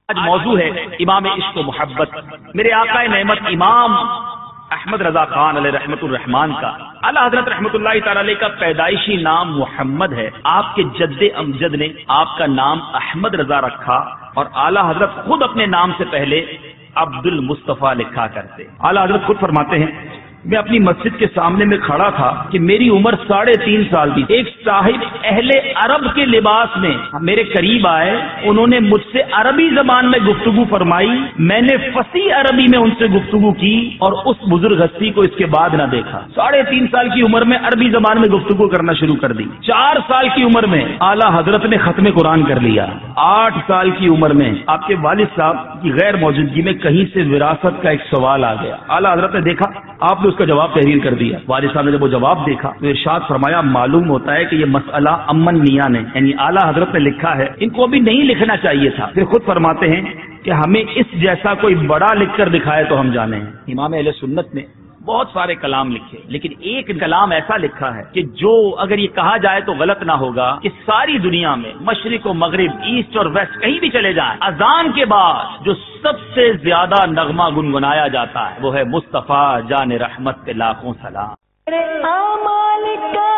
آج موضوع ہے امام عشق و محبت، میرے آقا نعمت امام احمد رضا خان علیہ رحمت الرحمان کا اعلیٰ حضرت رحمت اللہ تعالی علیہ کا پیدائشی نام محمد ہے۔ آپ کے جد امجد نے آپ کا نام احمد رضا رکھا اور اعلیٰ حضرت خود اپنے نام سے پہلے عبد المصطفیٰ لکھا کرتے۔ اعلیٰ حضرت خود فرماتے ہیں میں اپنی مسجد کے سامنے میں کھڑا تھا کہ میری عمر 3.5 سال تھی۔ ایک صاحب اہل عرب کے لباس میں میرے قریب آئے، انہوں نے مجھ سے عربی زبان میں گفتگو فرمائی، میں نے فصیح عربی میں ان سے گفتگو کی اور اس بزرگ ہستی کو اس کے بعد نہ دیکھا۔ 3.5 سال کی عمر میں عربی زبان میں گفتگو کرنا شروع کر دی۔ 4 سال کی عمر میں اعلیٰ حضرت نے ختم قرآن کر لیا۔ 8 سال کی عمر میں آپ کے والد صاحب کی غیر موجودگی میں کہیں سے وراثت کا ایک سوال آ گیا۔ اعلیٰ حضرت نے دیکھا، آپ نے اس کا جواب تحریر کر دیا۔ والد صاحب نے جب وہ جواب دیکھا تو ارشاد فرمایا معلوم ہوتا ہے کہ یہ مسئلہ امن میاں نے یعنی اعلیٰ حضرت نے لکھا ہے، ان کو ابھی نہیں لکھنا چاہیے تھا۔ پھر خود فرماتے ہیں کہ ہمیں اس جیسا کوئی بڑا لکھ کر دکھائے تو ہم جانیں۔ امام اہل سنت نے بہت سارے کلام لکھے لیکن ایک کلام ایسا لکھا ہے کہ جو اگر یہ کہا جائے تو غلط نہ ہوگا کہ ساری دنیا میں مشرق و مغرب، ایسٹ اور ویسٹ کہیں بھی چلے جائیں، اذان کے بعد جو سب سے زیادہ نغمہ گنگنایا جاتا ہے وہ ہے مصطفیٰ جان رحمت کے لاکھوں سلام۔ اعمال کا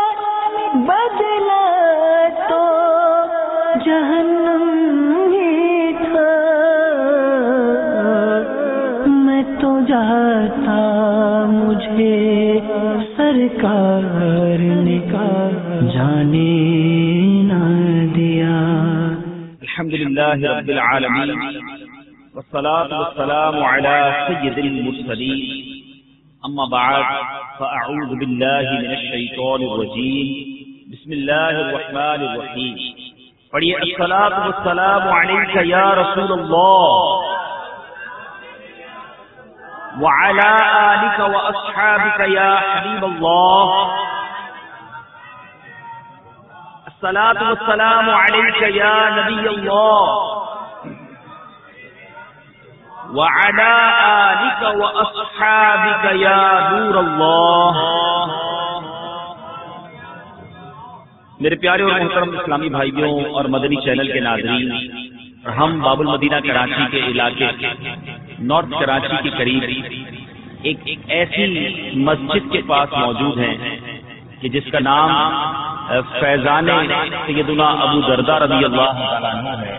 بدلہ تو جہنم ہی تھا، میں تو جاتا مجھے سرکار نے جانے نہ دیا۔ الحمدللہ رب العالمین والصلاة والسلام علی سید المرسلین، اما بعد فاعوذ باللہ من الشیطان الرجیم، بسم اللہ الرحمن الرحیم۔ پڑھیے الصلاة والسلام علیک یا رسول اللہ وعلى آلك وأصحابك يا حبيب الله، الصلاة والسلام عليك يا نبي الله وعلى آلك وأصحابك يا نور الله۔ میرے پیارے اور محترم اسلامی بھائیوں اور مدنی چینل کے ناظرین، ہم باب المدینہ کراچی کے علاقے نارتھ کراچی کے قریب ایک ایسی مسجد کے پاس موجود ہیں کہ جس کا نام فیضان سیدنا ابو درداء رضی اللہ تعالیٰ عنہ ہے۔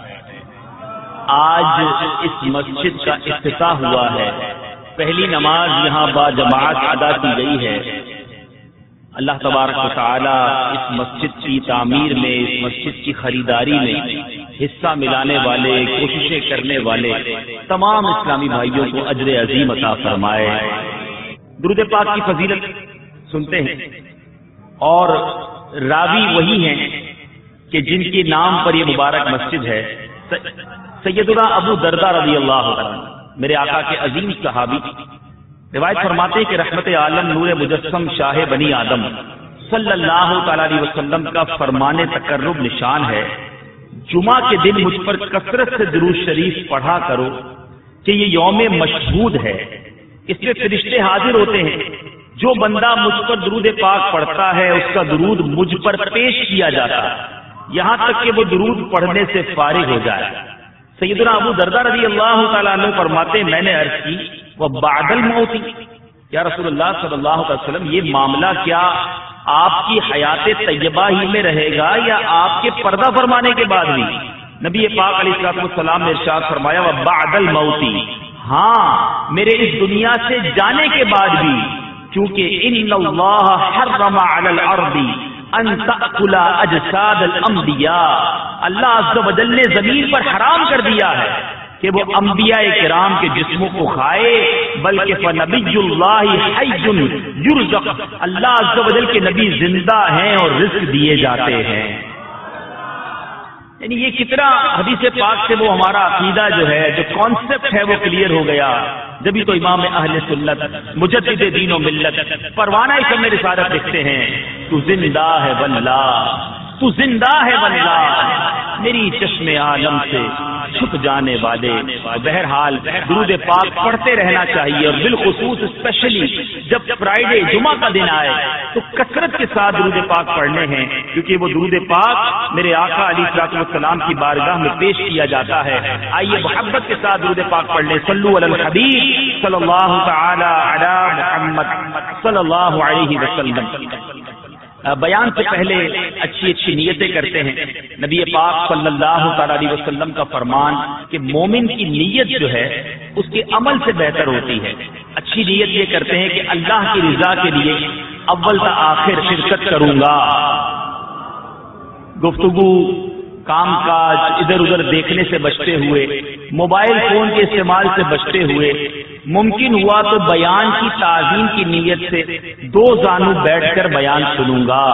آج اس مسجد کا افتتاح ہوا ہے، پہلی نماز یہاں با جماعت ادا کی گئی ہے۔ اللہ تبارک و تعالی اس مسجد کی تعمیر میں، اس مسجد کی خریداری میں حصہ ملانے والے، کوششیں کرنے والے تمام اسلامی بھائیوں کو اجر عظیم عطا فرمائے۔ درود پاک کی فضیلت سنتے ہیں اور راوی وہی ہیں کہ جن کے نام پر یہ مبارک مسجد ہے، سیدنا ابو درداء رضی اللہ عنہ، میرے آقا کے عظیم صحابی، روایت فرماتے ہیں کہ رحمت عالم نور مجسم شاہ بنی آدم صلی اللہ تعالی علیہ وسلم کا فرمان تقرب نشان ہے، جمعہ کے دن مجھ پر کثرت سے درود شریف پڑھا کرو کہ یہ یوم مشہود ہے، اس میں فرشتے حاضر ہوتے ہیں، جو بندہ مجھ پر درود پاک پڑھتا ہے اس کا درود مجھ پر پیش کیا جاتا ہے یہاں تک کہ وہ درود پڑھنے سے فارغ ہو جائے۔ سیدنا ابو درداء رضی اللہ تعالیٰ عنہ فرماتے ہیں میں نے عرض کی وہ بعد الموت، یا رسول اللہ صلی اللہ علیہ وسلم یہ معاملہ کیا آپ کی حیات طیبہ ہی میں رہے گا یا آپ کے پردہ فرمانے کے بعد بھی؟ نبی پاک علیہ السلام نے ارشاد فرمایا وبعد الموت، ہاں میرے اس دنیا سے جانے کے بعد بھی، کیونکہ ان اللہ حرم علی الارض ان تأکل اجساد الانبیاء، اللہ عز و جل نے زمین پر حرام کر دیا ہے کہ وہ انبیاء کرام کے جسموں کو کھائے، بلکہ فنبی اللہ حی یرزق، اللہ عز و جل کے نبی زندہ ہیں اور رزق دیے جاتے ہیں۔ یعنی یہ کتنا حدیث پاک سے وہ ہمارا عقیدہ جو ہے، جو کانسیپٹ ہے وہ کلیئر ہو گیا، جبھی تو امام اہل سنت مجدد دین و ملت پروانہ اسم رسالت لکھتے ہیں تو زندہ ہے واللہ تو زندہ ہے واللہ میری چشم عالم سے چھپ جانے والے. بہرحال درود پاک پڑھتے رہنا چاہیے، اور بالخصوص اسپیشلی جب فرائیڈے جمعہ کا دن آئے تو کثرت کے ساتھ درود پاک پڑھنے ہیں، کیونکہ وہ درود پاک میرے آقا علیہ الصلوۃ والسلام کی بارگاہ میں پیش کیا جاتا ہے. آئیے محبت کے ساتھ درود پاک پڑھ لیں. صلو علی الحبیب صلی اللہ تعالی علی محمد صلی اللہ علیہ وسلم. بیان سے پہلے اچھی اچھی نیتیں کرتے ہیں. نبی پاک صلی اللہ تعالی علیہ وسلم کا فرمان کہ مومن کی نیت جو ہے اس کے عمل سے بہتر ہوتی ہے. اچھی نیت یہ کرتے ہیں کہ اللہ کی رضا کے لیے اول تا آخر شرکت کروں گا. گفتگو، کام کاج ادھر ادھر دیکھنے سے بچتے ہوئے، موبائل فون کے استعمال سے بچتے ہوئے، ممکن ہوا تو بیان کی تعظیم کی نیت سے 2 زانو بیٹھ کر بیان سنوں گا.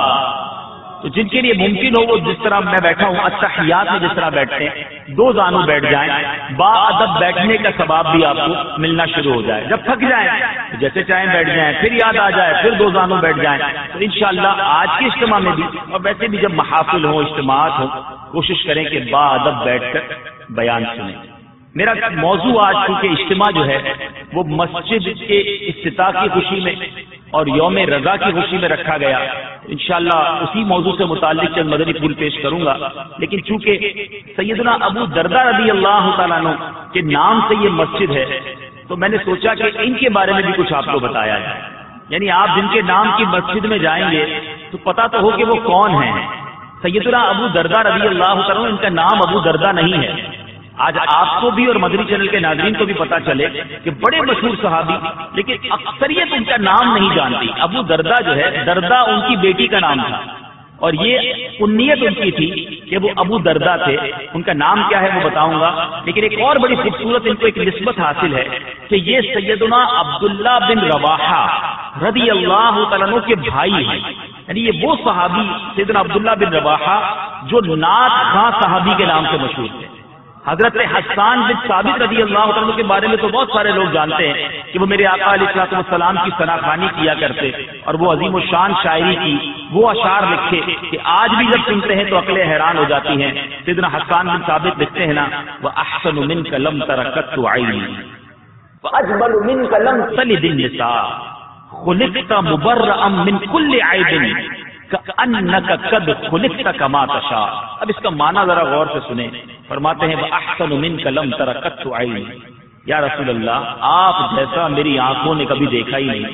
تو جن کے لیے ممکن ہو وہ جس طرح میں بیٹھا ہوں التحیات میں جس طرح بیٹھتے ہیں 2 زانو بیٹھ جائیں. با ادب بیٹھنے کا ثواب بھی آپ کو ملنا شروع ہو جائے. جب تھک جائیں تو جیسے چاہیں بیٹھ جائیں، پھر یاد آ جائے پھر 2 زانو بیٹھ جائیں. تو انشاءاللہ آج کے اجتماع میں بھی اور ویسے بھی جب محافل ہوں، اجتماعات ہوں، کوشش کریں کہ با ادب بیٹھ کر بیان سنیں. میرا موضوع آج چونکہ اجتماع جو ہے وہ مسجد کے افتتاح کی خوشی میں اور یوم رضا کی خوشی میں رکھا گیا. انشاءاللہ اسی موضوع سے متعلق چند مدنی پھول پیش کروں گا. لیکن چونکہ سیدنا ابو درداء رضی اللہ تعالیٰ عنہ کے نام سے یہ مسجد ہے تو میں نے سوچا کہ ان کے بارے میں بھی کچھ آپ کو بتایا جائے. یعنی آپ جن کے نام کی مسجد میں جائیں گے تو پتہ تو ہو کہ وہ کون ہیں. سیدنا ابو درداء رضی اللہ تعالیٰ عنہ، ان کا نام ابو درداء نہیں ہے. آج آپ کو بھی اور مدنی چینل کے ناظرین کو بھی پتا چلے کہ بڑے مشہور صحابی، لیکن اکثریت ان کا نام نہیں جانتی. ابو درداء جو ہے، درداء ان کی بیٹی کا نام تھا اور یہ کنیت ان کی تھی کہ وہ ابو درداء تھے. ان کا نام کیا ہے وہ بتاؤں گا، لیکن ایک اور بڑی خوبصورت ان کو ایک نسبت حاصل ہے کہ یہ سیدنا عبداللہ بن رواحہ رضی اللہ تعالیٰ عنہ کے بھائی ہیں. یعنی یہ وہ صحابی سیدنا عبداللہ بن رواحہ جو نعت خواں صحابی کے نام سے مشہور تھے. حضرت حسان بن ثابت رضی اللہ عنہ کے بارے میں تو بہت سارے لوگ جانتے ہیں کہ وہ میرے آقا علیہ الصلوۃ والسلام کی ثناخوانی کیا کرتے اور وہ عظیم الشان شاعری کی وہ اشعار لکھے کہ آج بھی جب سنتے ہیں تو عقلیں حیران ہو جاتی ہیں. سیدنا حسان بن ثابت لکھتے ہیں نا، وَأَحْسَنُ مِنْكَ لَمْ تَرَكَتْ عَيْنِي وَأَجْمَلُ مِنْكَ لَمْ تَلِدِ النِّسَاءُ خُلِقْتَ مُبَرَّأً مِنْ كُلِّ عَيْبٍ كَأَنَّكَ قَدْ خُلِقْتَ كَمَا تَشَاءُ. اب اس کا معنی ذرا غور سے سنیں. فرماتے ہیں وَأَحْسَنُ مِنْكَ لَمْ تَرَ قَطُّ عَيْنِي، یا رسول اللہ آپ جیسا میری آنکھوں نے کبھی دیکھا ہی نہیں.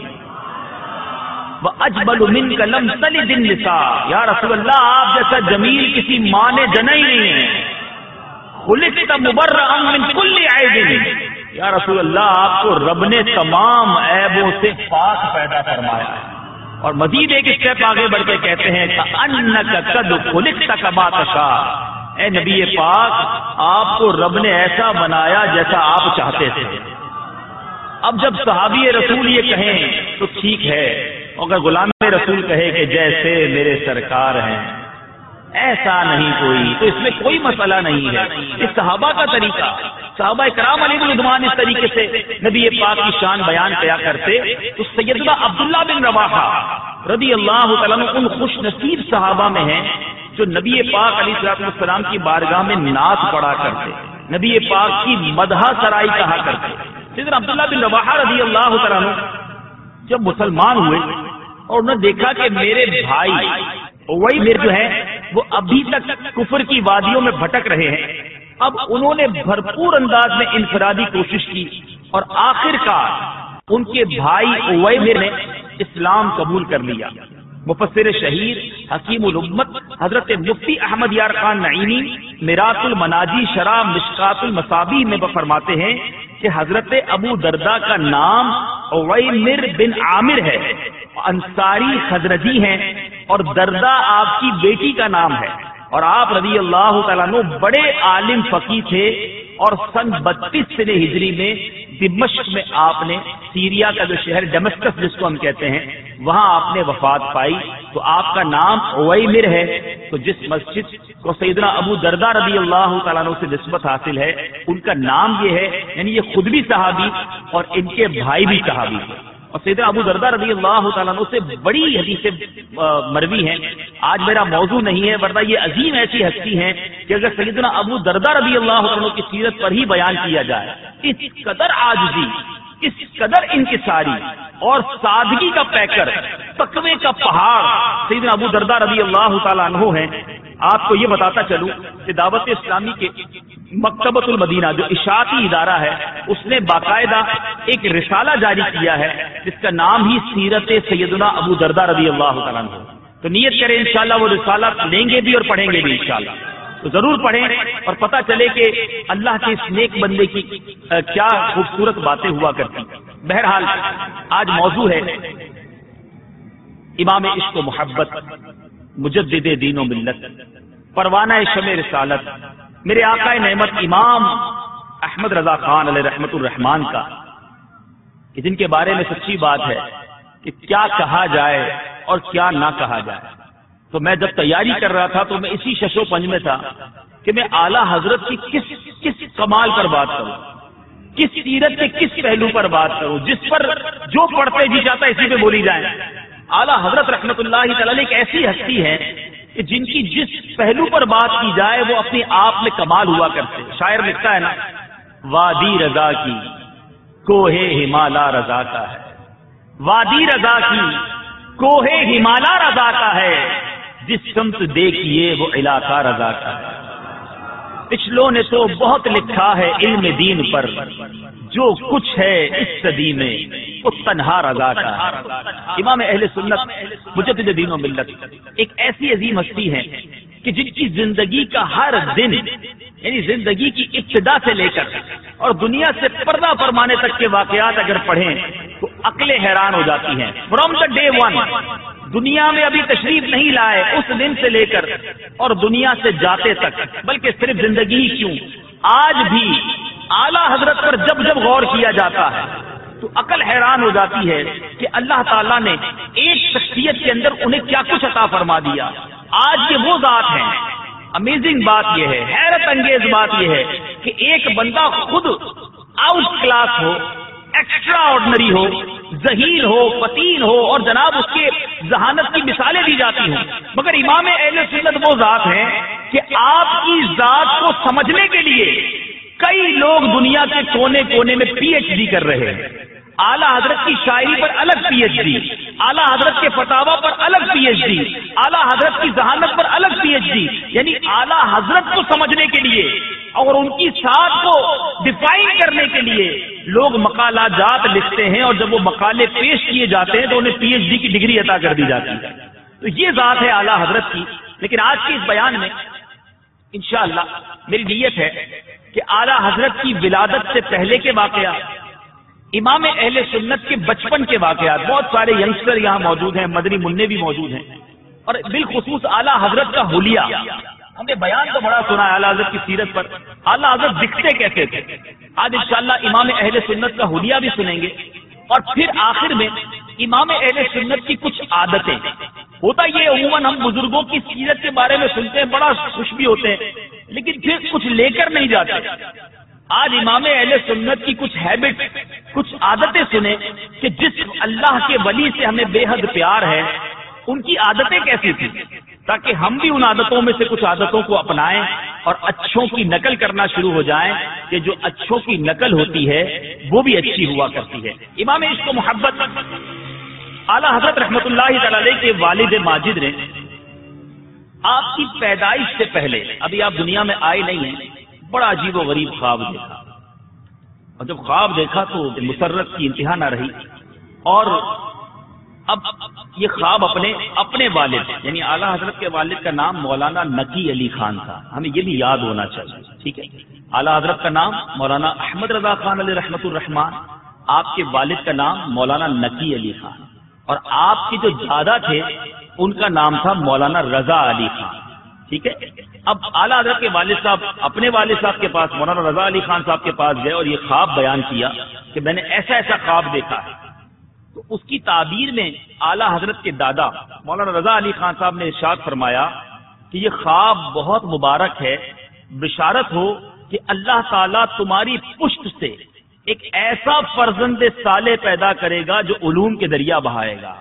وَأَجْمَلُ مِنْكَ لَمْ تَلِدِ النِّسَاءُ، یا رسول اللہ آپ جیسا جمیل کسی ماں نے جنا ہی نہیں ہے. خُلِقْتَ مُبَرَّأً مِنْ كُلِّ عَيْبٍ، یا رسول اللہ آپ کو رب نے تمام عیبوں سے پاک پیدا فرمایا ہے. اور مزید ایک اسٹیپ آگے بڑھ کے کہتے ہیں کَأَنَّكَ قَدْ خُلِقْتَ كَمَا تَشَاءُ، اے نبی پاک آپ کو رب نے ایسا بنایا جیسا آپ چاہتے تھے. اب جب صحابی رسول یہ کہیں تو ٹھیک ہے، اگر غلام رسول کہے کہ جیسے میرے سرکار ہیں ایسا نہیں کوئی تو اس میں کوئی مسئلہ نہیں ہے. اس صحابہ کا طریقہ، صحابہ کرام علیہ رضوان اس طریقے سے نبی پاک کی شان بیان کیا کرتے. تو سیدنا عبداللہ بن رواحہ رضی اللہ تعالیٰ عنہ ان خوش نصیب صحابہ میں ہیں جو نبی پاک علیہ الصلوۃ والسلام کی بارگاہ میں نعت پڑھا کرتے، نبی پاک کی مدح سرائی کہا کرتے. سیدنا عبداللہ بن رواحہ رضی اللہ تعالیٰ عنہ جب مسلمان ہوئے اور انہوں نے دیکھا کہ میرے بھائی وہی میرے جو ہے وہ ابھی تک کفر کی وادیوں میں بھٹک رہے ہیں، اب انہوں نے بھرپور انداز میں انفرادی کوشش کی اور آخر کار ان کے بھائی اویمر نے اسلام قبول کر لیا. مفسر شہیر حکیم الامت حضرت مفتی احمد یار خان نعیمی میراث المناجی شرح مشکات المصابیح میں فرماتے ہیں کہ حضرت ابو درداء کا نام اویمر بن عامر ہے، انصاری خزرجی ہیں اور درداء آپ کی بیٹی کا نام ہے. اور آپ رضی اللہ تعالیٰ عنہ بڑے عالم فقیہ تھے اور سن 32 سنہ ہجری میں دمشق میں آپ نے سیریا کا جو شہر ڈمسکس جس کو ہم کہتے ہیں وہاں آپ نے وفات پائی. تو آپ کا نام اویمر ہے. تو جس مسجد کو سیدنا ابو درداء رضی اللہ تعالیٰ عنہ سے نسبت حاصل ہے ان کا نام یہ ہے، یعنی یہ خود بھی صحابی اور ان کے بھائی بھی صحابی تھے. اور سیدنا ابو درداء رضی اللہ تعالیٰ عنہ سے بڑی حدیثیں مروی ہیں. آج میرا موضوع نہیں ہے، ورنہ یہ عظیم ایسی ہستی ہیں کہ اگر سیدنا ابو درداء رضی اللہ عنہ کی سیرت پر ہی بیان کیا جائے، اس قدر عاجزی، اس قدر انکساری اور سادگی کا پیکر، تقوی کا پہاڑ سیدنا ابو درداء رضی اللہ تعالیٰ عنہ ہیں. آپ کو یہ بتاتا چلوں کہ دعوت اسلامی کے مکتبۃ المدینہ جو اشاعتی ادارہ ہے، اس نے باقاعدہ ایک رسالہ جاری کیا ہے جس کا نام ہی سیرت سیدنا ابو درداء رضی اللہ تعالیٰ عنہ. تو نیت کریں انشاءاللہ وہ رسالہ لیں گے بھی اور پڑھیں گے بھی انشاءاللہ. تو ضرور پڑھیں اور پتہ چلے کہ اللہ کے اس نیک بندے کی کیا خوبصورت باتیں ہوا کرتی. بہرحال آج موضوع ہے امام عشق و محبت، مجدد دین و ملت، پروانہ شمع رسالت، میرے آقا نعمت امام احمد رضا خان علیہ رحمت الرحمان کا، کہ جن کے بارے میں سچی بات ہے کہ کیا کہا جائے اور کیا نہ کہا جائے. تو میں جب تیاری کر رہا تھا تو میں اسی شش و پنج میں تھا کہ میں اعلیٰ حضرت کی کس کمال پر بات کروں، کس سیرت کے کس پہلو پر بات کروں جس پر جو پڑھتے جی جاتا اسی پہ بولی جائے. اعلیٰ حضرت رحمت اللہ تعالی ایک ایسی ہستی ہے کہ جن کی جس پہلو پر بات کی جائے وہ اپنے آپ میں کمال ہوا کرتے. شاعر لکھتا ہے نا، وادی رضا کی کوہ ہمالا رضا کا ہے، وادی رضا کی کوہ ہمالا رضا کا ہے، جس سمت دیکھیے وہ علاقہ رضا کا ہے. پچھلوں نے تو بہت لکھا ہے علم دین پر، جو کچھ ہے اس صدی میں وہ تنہا رضا کا ہے. امام اہل سنت مجدد دین و ملت ایک ایسی عظیم ہستی ہے کہ جن کی زندگی کا ہر دن، یعنی زندگی کی ابتدا سے لے کر اور دنیا سے پردہ فرمانے تک کے واقعات اگر پڑھیں تو عقلیں حیران ہو جاتی ہیں. فرام دا ڈے ون، دنیا میں ابھی تشریف نہیں لائے اس دن سے لے کر اور دنیا سے جاتے تک، بلکہ صرف زندگی ہی کیوں، آج بھی اعلیٰ حضرت پر جب جب غور کیا جاتا ہے تو عقل حیران ہو جاتی ہے کہ اللہ تعالیٰ نے ایک شخصیت کے اندر انہیں کیا کچھ عطا فرما دیا. آج یہ وہ ذات ہیں. امیزنگ بات یہ ہے، حیرت انگیز بات یہ ہے کہ ایک بندہ خود آؤٹ کلاس ہو، ایکسٹرا آرڈنری ہو، ذہین ہو، فتین ہو، اور جناب اس کے ذہانت کی مثالیں دی جاتی ہوں، مگر امام اہل سنت وہ ذات ہیں کہ آپ کی ذات کو سمجھنے کے لیے کئی لوگ دنیا کے کونے کونے میں پی ایچ ڈی کر رہے ہیں. اعلیٰ حضرت کی شاعری پر الگ پی ایچ ڈی، اعلیٰ حضرت کے فتاوا پر الگ پی ایچ ڈی، اعلیٰ حضرت کی ذہانت پر الگ پی ایچ ڈی. یعنی اعلیٰ حضرت کو سمجھنے کے لیے اور ان کی ساتھ کو ڈیفائن کرنے کے لیے لوگ مقالات جات لکھتے ہیں، اور جب وہ مقالے پیش کیے جاتے ہیں تو انہیں پی ایچ ڈی کی ڈگری عطا کر دی جاتی ہے. تو یہ ذات ہے اعلیٰ حضرت کی. لیکن آج کے اس بیان میں انشاءاللہ میری نیت ہے کہ اعلیٰ حضرت کی ولادت سے پہلے کے واقعات، امام اہل سنت کے بچپن کے واقعات، بہت سارے ینگسٹر یہاں موجود ہیں، مدنی منع بھی موجود ہیں، اور بالخصوص اعلیٰ حضرت کا حلیہ. ہم نے بیان تو بڑا سنا ہے اعلیٰ حضرت کی سیرت پر، اعلیٰ حضرت دکھتے کیسے تھے. آج انشاءاللہ امام اہل سنت کا حلیہ بھی سنیں گے، اور پھر آخر میں امام اہل سنت کی کچھ عادتیں. ہوتا یہ عموماً ہم بزرگوں کی سیرت کے بارے میں سنتے ہیں، بڑا خوش بھی ہوتے ہیں، لیکن پھر کچھ لے کر نہیں جاتے. آج امام اہل سنت کی کچھ ہیبٹ، کچھ عادتیں سنیں کہ جس اللہ کے ولی سے ہمیں بے حد پیار ہے ان کی عادتیں کیسی تھیں، تاکہ ہم بھی ان عادتوں میں سے کچھ عادتوں کو اپنائیں اور اچھوں کی نقل کرنا شروع ہو جائیں، کہ جو اچھوں کی نقل ہوتی ہے وہ بھی اچھی ہوا کرتی ہے. امام عشق و محبت اعلیٰ حضرت رحمت اللہ تعالی علیہ کے والد ماجد نے آپ کی پیدائش سے پہلے، ابھی آپ دنیا میں آئے نہیں ہیں، بڑا عجیب و غریب خواب دیکھا. اور جب خواب دیکھا تو مسرت کی انتہا نہ رہی. اور اب یہ خواب اپنے والد، یعنی اعلیٰ حضرت کے والد کا نام مولانا نقی علی خان تھا، ہمیں یہ بھی یاد ہونا چاہیے، ٹھیک ہے. اعلیٰ حضرت کا نام مولانا احمد رضا خان علیہ رحمت الرحمان، آپ کے والد کا نام مولانا نقی علی خان، اور آپ کے جو دادا تھے ان کا نام تھا مولانا رضا علی خان، ٹھیک ہے. اب اعلیٰ حضرت کے والد صاحب اپنے والد صاحب کے پاس مولانا رضا علی خان صاحب کے پاس گئے اور یہ خواب بیان کیا کہ میں نے ایسا ایسا خواب دیکھا ہے. تو اس کی تعبیر میں اعلیٰ حضرت کے دادا مولانا رضا علی خان صاحب نے ارشاد فرمایا کہ یہ خواب بہت مبارک ہے، بشارت ہو کہ اللہ تعالیٰ تمہاری پشت سے ایک ایسا فرزند صالح پیدا کرے گا جو علوم کے دریا بہائے گا،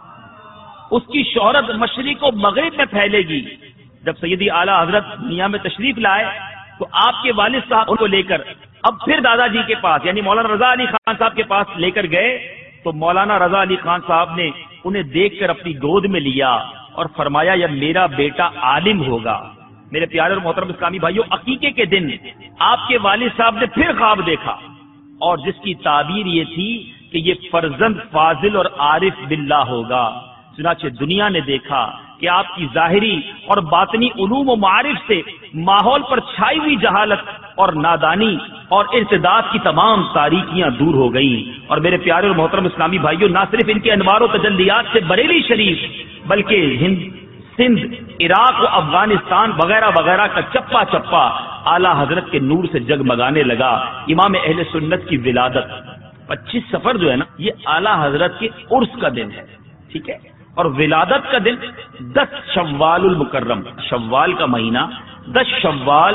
اس کی شہرت مشرق و مغرب میں پھیلے گی۔ جب سیدی اعلیٰ حضرت دنیا میں تشریف لائے تو آپ کے والد صاحب کو لے کر اب پھر دادا جی کے پاس یعنی مولانا رضا علی خان صاحب کے پاس لے کر گئے تو مولانا رضا علی خان صاحب نے انہیں دیکھ کر اپنی گود میں لیا اور فرمایا یہ میرا بیٹا عالم ہوگا۔ میرے پیارے اور محترم اسلامی بھائیوں، عقیقے کے دن آپ کے والد صاحب نے پھر خواب دیکھا اور جس کی تعبیر یہ تھی کہ یہ فرزند فاضل اور عارف باللہ ہوگا۔ چنانچہ دنیا نے دیکھا کہ آپ کی ظاہری اور باطنی علوم و معارف سے ماحول پر چھائی ہوئی جہالت اور نادانی اور ارتداد کی تمام تاریکیاں دور ہو گئیں، اور میرے پیارے اور محترم اسلامی بھائیوں، نہ صرف ان کے انوار و تجلیات سے بریلی شریف بلکہ ہند، سندھ، عراق و افغانستان وغیرہ وغیرہ کا چپا چپا اعلیٰ حضرت کے نور سے جگمگانے لگا۔ امام اہل سنت کی ولادت 25 صفر جو ہے نا، یہ اعلیٰ حضرت کے عرس کا دن ہے، ٹھیک ہے، اور ولادت کا دن 10 شوال المکرم، شوال کا مہینہ 10 شوال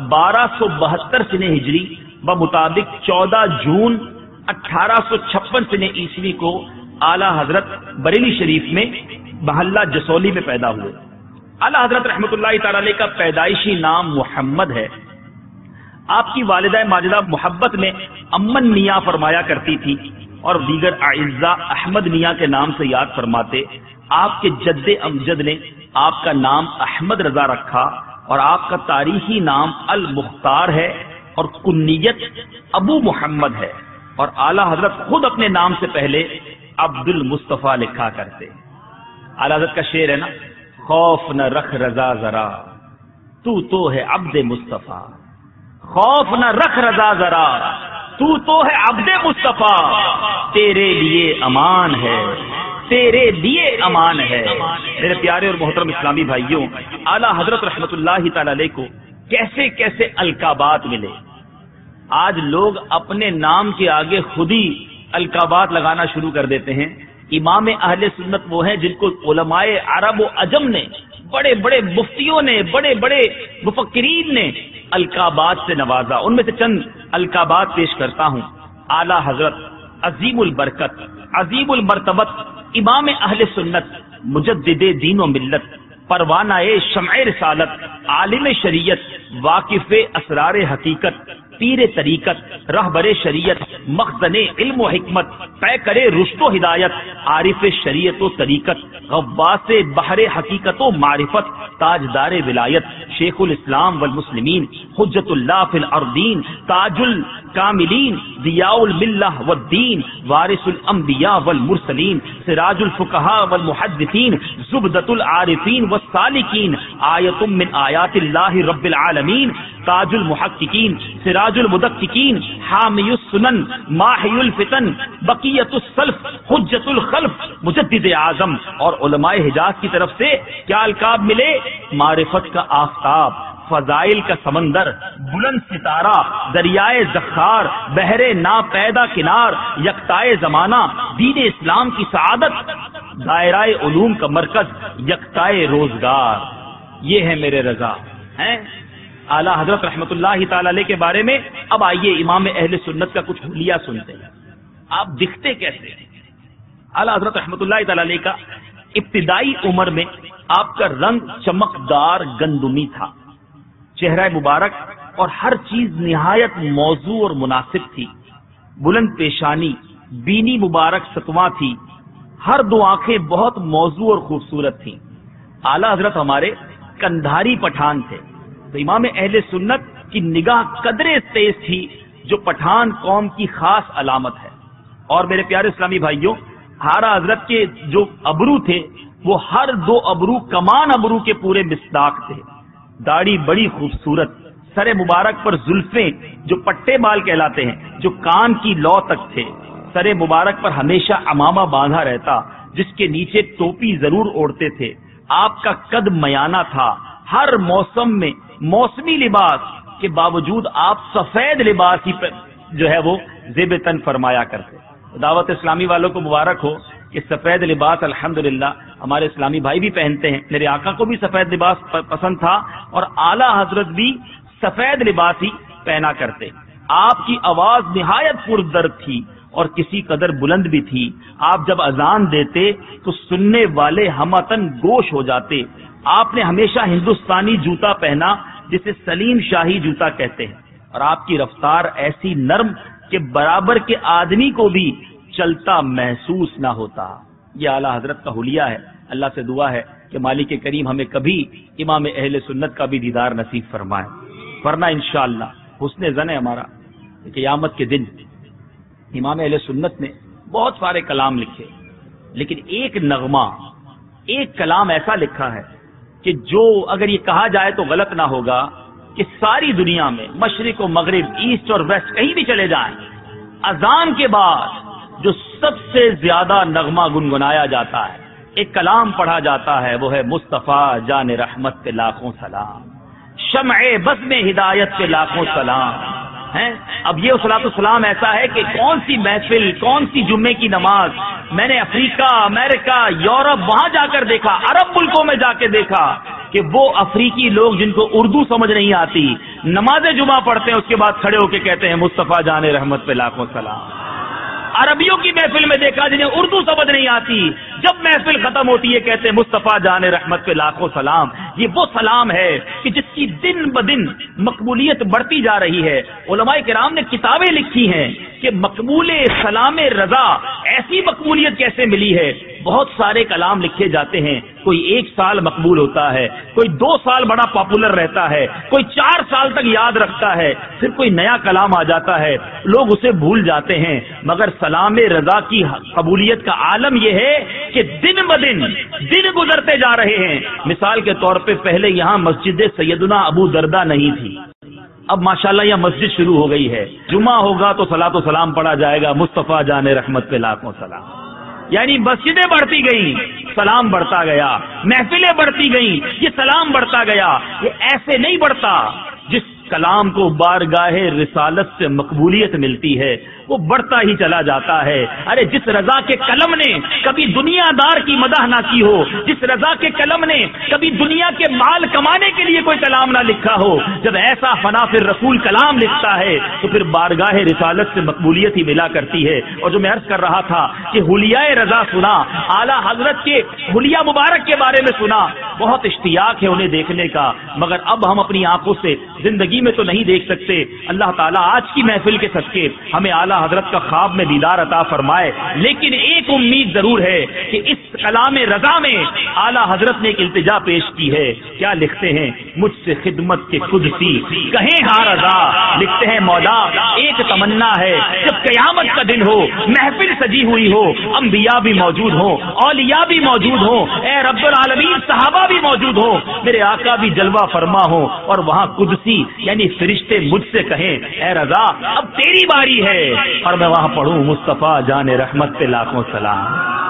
1272 سنہ ہجری بمطابق 14 جون 1856 سنہ عیسوی کو اعلیٰ حضرت بریلی شریف میں محلہ جسولی میں پیدا ہوئے۔ اعلیٰ حضرت رحمۃ اللہ تعالی علیہ کا پیدائشی نام محمد ہے۔ آپ کی والدہ ماجدہ محبت میں امن میاں فرمایا کرتی تھی اور دیگر اعزاء احمد میاں کے نام سے یاد فرماتے۔ آپ کے جد امجد نے آپ کا نام احمد رضا رکھا اور آپ کا تاریخی نام المختار ہے اور کنیت ابو محمد ہے، اور اعلیٰ حضرت خود اپنے نام سے پہلے عبد المصطفیٰ لکھا کرتے۔ اعلیٰ حضرت کا شعر ہے نا، خوف نہ رکھ رضا ذرا تو ہے عبد مصطفیٰ، خوف نہ رکھ رضا ذرا تو ہے عبد مصطفیٰ، تیرے لیے امان ہے، تیرے لیے امان ہے۔ میرے پیارے اور محترم اسلامی بھائیوں، اعلیٰ حضرت رحمت اللہ تعالی علیہ کو کیسے کیسے القابات ملے۔ آج لوگ اپنے نام کے آگے خود ہی القابات لگانا شروع کر دیتے ہیں۔ امام اہل سنت وہ ہیں جن کو علماء عرب و عجم نے، بڑے بڑے مفتیوں نے، بڑے بڑے مفکرین نے القابات سے نوازا۔ ان میں سے چند القابات پیش کرتا ہوں۔ اعلیٰ حضرت عظیم البرکت، عظیم المرتبت، امام اہل سنت، مجدد دین و ملت، پروانہ شمع رسالت، عالم شریعت، واقف اسرار حقیقت، پیر طریقت، رہبر شریعت، مخزن علم و حکمت، پیکر رشد و ہدایت، عارف شریعت و طریقت، غواص بحر حقیقت و معرفت، تاجدار ولایت، شیخ الاسلام والمسلمین، حجت اللہ فی الارضین، تاج الکاملین، ضیاء الملہ والدین، وارث الانبیاء والمرسلین، سراج الفقہاء والمحدثین، زبدۃ العارفین والسالکین، آیۃ من آیات اللہ رب العالمین، تاج المحققین، سراج المدققین، حامی السنن، ماحی الفتن، بقیت السلف، حجت الخلف، مجدد اعظم۔ اور علماء حجاز کی طرف سے کیا القاب ملے؟ معرفت کا آفتاب، فضائل کا سمندر، بلند ستارہ، دریائے زخار، بحر ناپیدا کنار، یکتائے زمانہ، دین اسلام کی سعادت، دائرہ علوم کا مرکز، یکتائے روزگار۔ یہ ہے میرے رضا ہیں اعلیٰ حضرت رحمت اللہ تعالی علیہ کے بارے میں۔ اب آئیے امام اہل سنت کا کچھ حلیہ سنتے ہیں۔ آپ دکھتے کیسے ہیں؟ اعلیٰ حضرت رحمت اللہ تعالی علیہ کا ابتدائی عمر میں آپ کا رنگ چمکدار گندمی تھا، چہرہ مبارک اور ہر چیز نہایت موزوں اور مناسب تھی، بلند پیشانی، بینی مبارک ستواں تھی، ہر دو آنکھیں بہت موزوں اور خوبصورت تھیں۔ اعلیٰ حضرت ہمارے کندھاری پٹھان تھے، تو امام اہل سنت کی نگاہ قدرے تیز تھی جو پٹھان قوم کی خاص علامت ہے۔ اور میرے پیارے اسلامی بھائیوں، اعلیٰ حضرت کے جو ابرو تھے وہ ہر دو ابرو کمان ابرو کے پورے مصداق تھے، داڑھی بڑی خوبصورت، سر مبارک پر زلفیں جو پٹے بال کہلاتے ہیں جو کان کی لو تک تھے، سر مبارک پر ہمیشہ عمامہ باندھا رہتا جس کے نیچے ٹوپی ضرور اوڑھتے تھے۔ آپ کا قد میانہ تھا، ہر موسم میں موسمی لباس کے باوجود آپ سفید لباس ہی جو ہے وہ زیب تن فرمایا کرتے۔ دعوت اسلامی والوں کو مبارک ہو کہ سفید لباس الحمدللہ ہمارے اسلامی بھائی بھی پہنتے ہیں۔ میرے آقا کو بھی سفید لباس پسند تھا اور اعلیٰ حضرت بھی سفید لباس ہی پہنا کرتے۔ آپ کی آواز نہایت پردرد تھی اور کسی قدر بلند بھی تھی. آپ جب اذان دیتے تو سننے والے ہمتن گوش ہو جاتے. آپ نے ہمیشہ ہندوستانی جوتا پہنا جسے سلیم شاہی جوتا کہتے ہیں، اور آپ کی رفتار ایسی نرم کہ برابر کے آدمی کو بھی چلتا محسوس نہ ہوتا. یہ اعلیٰ حضرت کا حلیہ ہے. اللہ سے دعا ہے کہ مالک کریم ہمیں کبھی امام اہل سنت کا بھی دیدار نصیب فرمائے، ورنہ انشاءاللہ حسن زن ہے ہمارا. قیامت کے دن امام اہل سنت نے بہت سارے کلام لکھے، لیکن ایک نغمہ، ایک کلام ایسا لکھا ہے کہ جو اگر یہ کہا جائے تو غلط نہ ہوگا کہ ساری دنیا میں مشرق و مغرب، ایسٹ اور ویسٹ، کہیں بھی چلے جائیں، اذان کے بعد جو سب سے زیادہ نغمہ گنگنایا جاتا ہے، ایک کلام پڑھا جاتا ہے، وہ ہے مصطفیٰ جان رحمت پہ لاکھوں سلام، شمع بزم ہدایت پہ لاکھوں سلام. اب یہ صلاۃ السلام ایسا ہے کہ کون سی محفل، کون سی جمعے کی نماز میں نے افریقہ، امریکہ، یورپ، وہاں جا کر دیکھا، عرب ملکوں میں جا کے دیکھا کہ وہ افریقی لوگ جن کو اردو سمجھ نہیں آتی نماز جمعہ پڑھتے ہیں، اس کے بعد کھڑے ہو کے کہتے ہیں مصطفیٰ جان رحمت پہ لاکھوں سلام. عربیوں کی محفل میں دیکھا جنہیں اردو سمجھ نہیں آتی، جب محفل ختم ہوتی ہے کہتے ہیں مصطفیٰ جان رحمت پہ لاکھوں سلام. یہ وہ سلام ہے کہ جس کی دن بدن مقبولیت بڑھتی جا رہی ہے. علماء کرام نے کتابیں لکھی ہیں کہ مقبول سلام رضا ایسی مقبولیت کیسے ملی ہے. بہت سارے کلام لکھے جاتے ہیں، کوئی 1 سال مقبول ہوتا ہے، کوئی 2 سال بڑا پاپولر رہتا ہے، کوئی 4 سال تک یاد رکھتا ہے، پھر کوئی نیا کلام آ جاتا ہے، لوگ اسے بھول جاتے ہیں. مگر سلام رضا کی قبولیت کا عالم یہ ہے کہ دن بدن دن گزرتے جا رہے ہیں. مثال کے طور پہ پہلے یہاں مسجد سیدنا ابو دردہ نہیں تھی، اب ماشاءاللہ یہ مسجد شروع ہو گئی ہے. جمعہ ہوگا تو صلاۃ و سلام پڑھا جائے گا مصطفیٰ جان رحمت پہ لاکھوں سلام. یعنی مسجدیں بڑھتی گئیں، سلام بڑھتا گیا، محفلیں بڑھتی گئیں، یہ سلام بڑھتا گیا. یہ ایسے نہیں بڑھتا. جس کلام کو بارگاہ رسالت سے مقبولیت ملتی ہے وہ بڑھتا ہی چلا جاتا ہے. ارے جس رضا کے قلم نے کبھی دنیا دار کی مدح نہ کی ہو، جس رضا کے قلم نے کبھی دنیا کے مال کمانے کے لیے کوئی کلام نہ لکھا ہو، جب ایسا فنا پھر رسول کلام لکھتا ہے تو پھر بارگاہ رسالت سے مقبولیت ہی ملا کرتی ہے. اور جو میں عرض کر رہا تھا کہ حلیہ رضا سنا، اعلیٰ حضرت کے حلیہ مبارک کے بارے میں سنا، بہت اشتیاق ہے انہیں دیکھنے کا، مگر اب ہم اپنی آنکھوں سے زندگی میں تو نہیں دیکھ سکتے. اللہ تعالیٰ آج کی محفل کے صدقے ہمیں اعلیٰ حضرت کا خواب میں دیدار عطا فرمائے. لیکن ایک امید ضرور ہے کہ اس کلام رضا میں اعلیٰ حضرت نے ایک التجا پیش کی ہے. کیا لکھتے ہیں؟ مجھ سے خدمت کے قدسی کہیں ہاں رضا. لکھتے ہیں مولا ایک تمنا ہے جب قیامت کا دن ہو، محفل سجی ہوئی ہو، انبیاء بھی موجود ہوں، اولیاء بھی موجود ہوں، اے رب العالمین صحابہ بھی موجود ہوں، میرے آقا بھی جلوہ فرما ہو، اور وہاں قدسی یعنی فرشتے مجھ سے کہیں اے رضا اب تیری باری ہے، اور میں وہاں پڑھوں مصطفیٰ جان رحمت پہ لاکھوں سلام.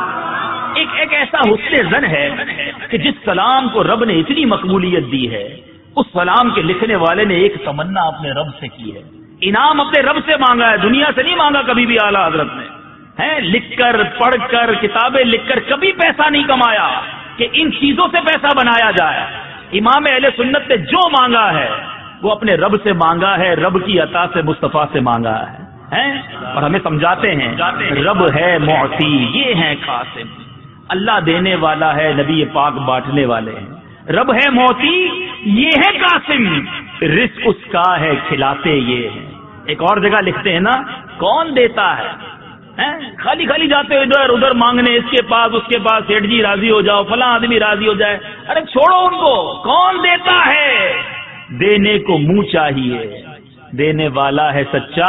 ایک ایسا حسن زن ہے کہ جس سلام کو رب نے اتنی مقبولیت دی ہے، اس سلام کے لکھنے والے نے ایک تمنا اپنے رب سے کی ہے، انعام اپنے رب سے مانگا ہے، دنیا سے نہیں مانگا کبھی بھی اعلیٰ حضرت نے. لکھ کر پڑھ کر کتابیں لکھ کر کبھی پیسہ نہیں کمایا کہ ان چیزوں سے پیسہ بنایا جائے. امام اہل سنت نے جو مانگا ہے وہ اپنے رب سے مانگا ہے، رب کی عطا سے مصطفیٰ سے مانگا ہے. اور ہمیں سمجھاتے ہیں رب ہے معطی، یہ ہے قاسم. اللہ دینے والا ہے، نبی پاک بانٹنے والے ہیں. رب ہے معطی، یہ ہے قاسم، رزق اس کا ہے کھلاتے یہ ہیں. ایک اور جگہ لکھتے ہیں نا کون دیتا ہے، خالی خالی جاتے ہو ادھر ادھر مانگنے، اس کے پاس سیٹھ جی راضی ہو جاؤ، فلاں آدمی راضی ہو جائے. ارے چھوڑو ان کو. کون دیتا ہے؟ دینے کو منہ چاہیے، دینے والا ہے سچا،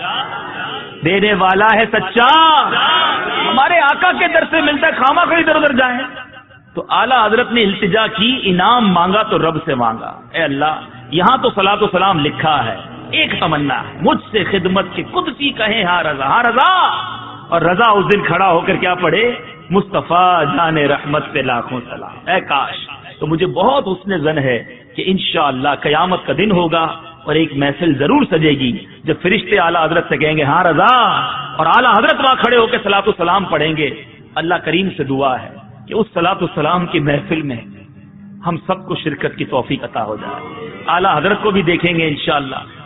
دینے والا ہے سچا. ہمارے آقا کے در سے ملتا ہے، خامہ خواہ ادھر ادھر جائیں. تو اعلیٰ حضرت نے التجا کی، انعام مانگا تو رب سے مانگا. اے اللہ یہاں تو صلاۃ و سلام لکھا ہے، ایک تمنا ہے مجھ سے خدمت کی قدسی کہیں ہاں رضا، ہاں رضا. اور رضا اس دن کھڑا ہو کر کیا پڑھے؟ مصطفیٰ جان رحمت پہ لاکھوں سلام. اے کاش. تو مجھے بہت حسن زن ہے کہ انشاءاللہ قیامت کا دن ہوگا اور ایک محفل ضرور سجے گی جب فرشتے اعلیٰ حضرت سے کہیں گے ہاں رضا، اور اعلیٰ حضرت وہاں کھڑے ہو کے صلاۃ السلام پڑھیں گے. اللہ کریم سے دعا ہے کہ اس صلاۃ السلام کی محفل میں ہم سب کو شرکت کی توفیق عطا ہو جائے. اعلیٰ حضرت کو بھی دیکھیں گے انشاءاللہ،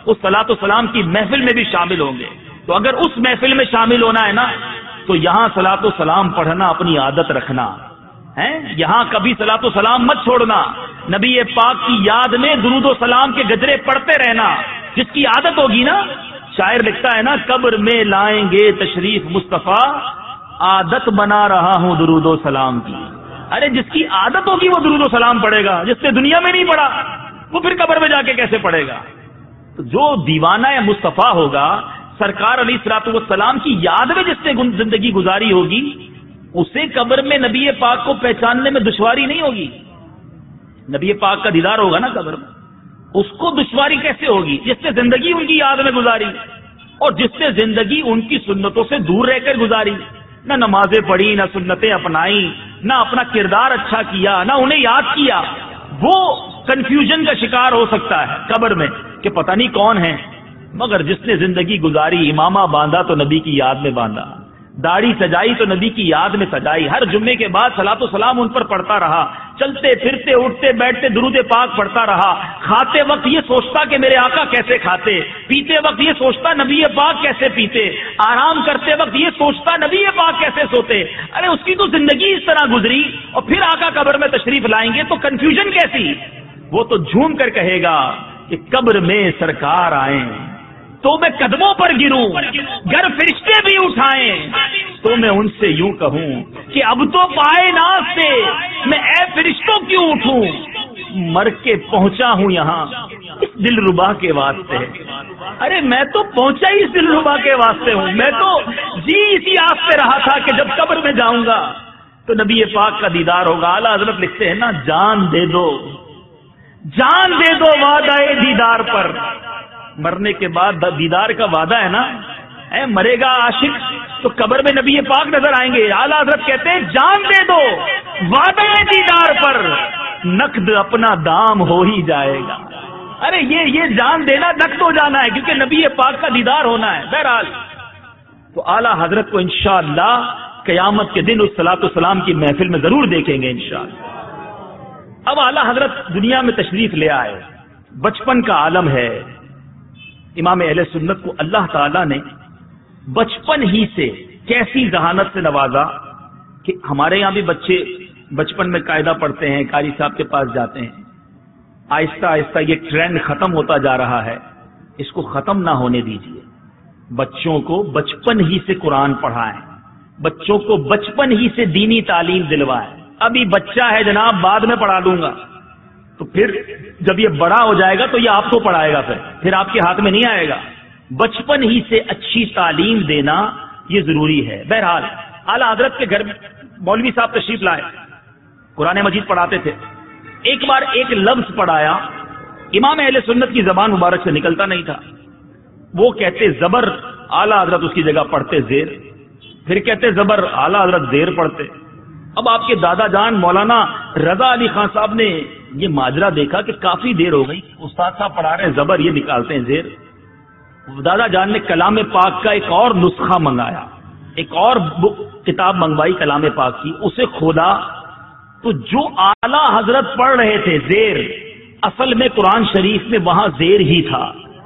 اس صلاۃ و سلام کی محفل میں بھی شامل ہوں گے. تو اگر اس محفل میں شامل ہونا ہے نا تو یہاں صلاۃ و سلام پڑھنا اپنی عادت رکھنا ہے. یہاں کبھی صلاۃ و سلام مت چھوڑنا. نبی پاک کی یاد میں درود و سلام کے گجرے پڑھتے رہنا. جس کی عادت ہوگی نا، شاعر لکھتا ہے نا، قبر میں لائیں گے تشریف مصطفیٰ، عادت بنا رہا ہوں درود و سلام کی. ارے جس کی عادت ہوگی وہ درود و سلام پڑھے گا، جس نے دنیا میں نہیں پڑھا وہ پھر قبر میں جا کے کیسے پڑھے گا. تو جو دیوانہ یا مصطفیٰ ہوگا، سرکار علیہ الصلوۃ والسلام کی یاد میں جس نے زندگی گزاری ہوگی، اسے قبر میں نبی پاک کو پہچاننے میں دشواری نہیں ہوگی. نبی پاک کا دیدار ہوگا نا قبر میں، اس کو دشواری کیسے ہوگی؟ جس نے زندگی ان کی یاد میں گزاری اور جس نے زندگی ان کی سنتوں سے دور رہ کر گزاری، نہ نمازیں پڑھی، نہ سنتیں اپنائی، نہ اپنا کردار اچھا کیا، نہ انہیں یاد کیا، وہ کنفیوژن کا شکار ہو سکتا ہے قبر میں کہ پتہ نہیں کون ہے. مگر جس نے زندگی گزاری، امامہ باندھا تو نبی کی یاد میں باندھا، داڑھی سجائی تو نبی کی یاد میں سجائی، ہر جمعے کے بعد صلاۃ و سلام ان پر پڑھتا رہا، چلتے پھرتے اٹھتے بیٹھتے درود پاک پڑھتا رہا، کھاتے وقت یہ سوچتا کہ میرے آقا کیسے کھاتے، پیتے وقت یہ سوچتا نبی پاک کیسے پیتے، آرام کرتے وقت یہ سوچتا نبی پاک کیسے سوتے. ارے اس کی تو زندگی اس طرح گزری اور پھر آقا قبر میں تشریف لائیں گے تو کنفیوژن کیسی؟ وہ تو جھوم کر کہے گا کہ قبر میں سرکار آئیں تو میں قدموں پر گروں، گر فرشتے بھی اٹھائیں تو میں ان سے یوں کہوں کہ اب تو پائے ناز سے میں اے فرشتوں کیوں اٹھوں، مر کے پہنچا ہوں یہاں اس دل ربا کے واسطے. ارے میں تو پہنچا ہی اس دل ربا کے واسطے ہوں، میں تو جی اسی آس پہ رہا تھا کہ جب قبر میں جاؤں گا تو نبی پاک کا دیدار ہوگا. اعلیٰ حضرت لکھتے ہیں نا، جان دے دو، جان دے دو وعدہ دیدار پر. مرنے کے بعد دیدار کا وعدہ ہے نا، مرے گا عاشق تو قبر میں نبی پاک نظر آئیں گے. اعلیٰ حضرت کہتے ہیں جان دے دو وعدہ دیدار پر، نقد اپنا دام ہو ہی جائے گا. ارے یہ جان دینا نقد ہو جانا ہے کیونکہ نبی پاک کا دیدار ہونا ہے. بہرحال تو اعلیٰ حضرت کو انشاءاللہ قیامت کے دن اس صلاۃ والسلام کی محفل میں ضرور دیکھیں گے انشاءاللہ. اب اعلیٰ حضرت دنیا میں تشریف لے آئے، بچپن کا عالم ہے. امام اہل سنت کو اللہ تعالیٰ نے بچپن ہی سے کیسی ذہانت سے نوازا کہ ہمارے یہاں بھی بچے بچپن میں قاعدہ پڑھتے ہیں، قاری صاحب کے پاس جاتے ہیں. آہستہ آہستہ یہ ٹرینڈ ختم ہوتا جا رہا ہے، اس کو ختم نہ ہونے دیجیے. بچوں کو بچپن ہی سے قرآن پڑھائیں، بچوں کو بچپن ہی سے دینی تعلیم دلوائیں. ابھی بچہ ہے جناب، بعد میں پڑھا دوں گا، تو پھر جب یہ بڑا ہو جائے گا تو یہ آپ کو پڑھائے گا، پھر آپ کے ہاتھ میں نہیں آئے گا. بچپن ہی سے اچھی تعلیم دینا یہ ضروری ہے. بہرحال اعلیٰ حضرت کے گھر میں مولوی صاحب تشریف لائے، قرآن مجید پڑھاتے تھے. ایک بار ایک لفظ پڑھایا، امام اہل سنت کی زبان مبارک سے نکلتا نہیں تھا. وہ کہتے زبر، اعلیٰ حضرت اس کی جگہ پڑھتے زیر، پھر کہتے زبر، اعلیٰ حضرت زیر پڑھتے. اب آپ کے دادا جان مولانا رضا علی خان صاحب نے یہ ماجرا دیکھا کہ کافی دیر ہو گئی، استاد صاحب پڑھا رہے ہیں زبر، یہ نکالتے ہیں زیر. دادا جان نے کلام پاک کا ایک اور نسخہ منگایا، ایک اور کتاب منگوائی کلام پاک کی، اسے کھولا تو جو اعلیٰ حضرت پڑھ رہے تھے زیر، اصل میں قرآن شریف میں وہاں زیر ہی تھا.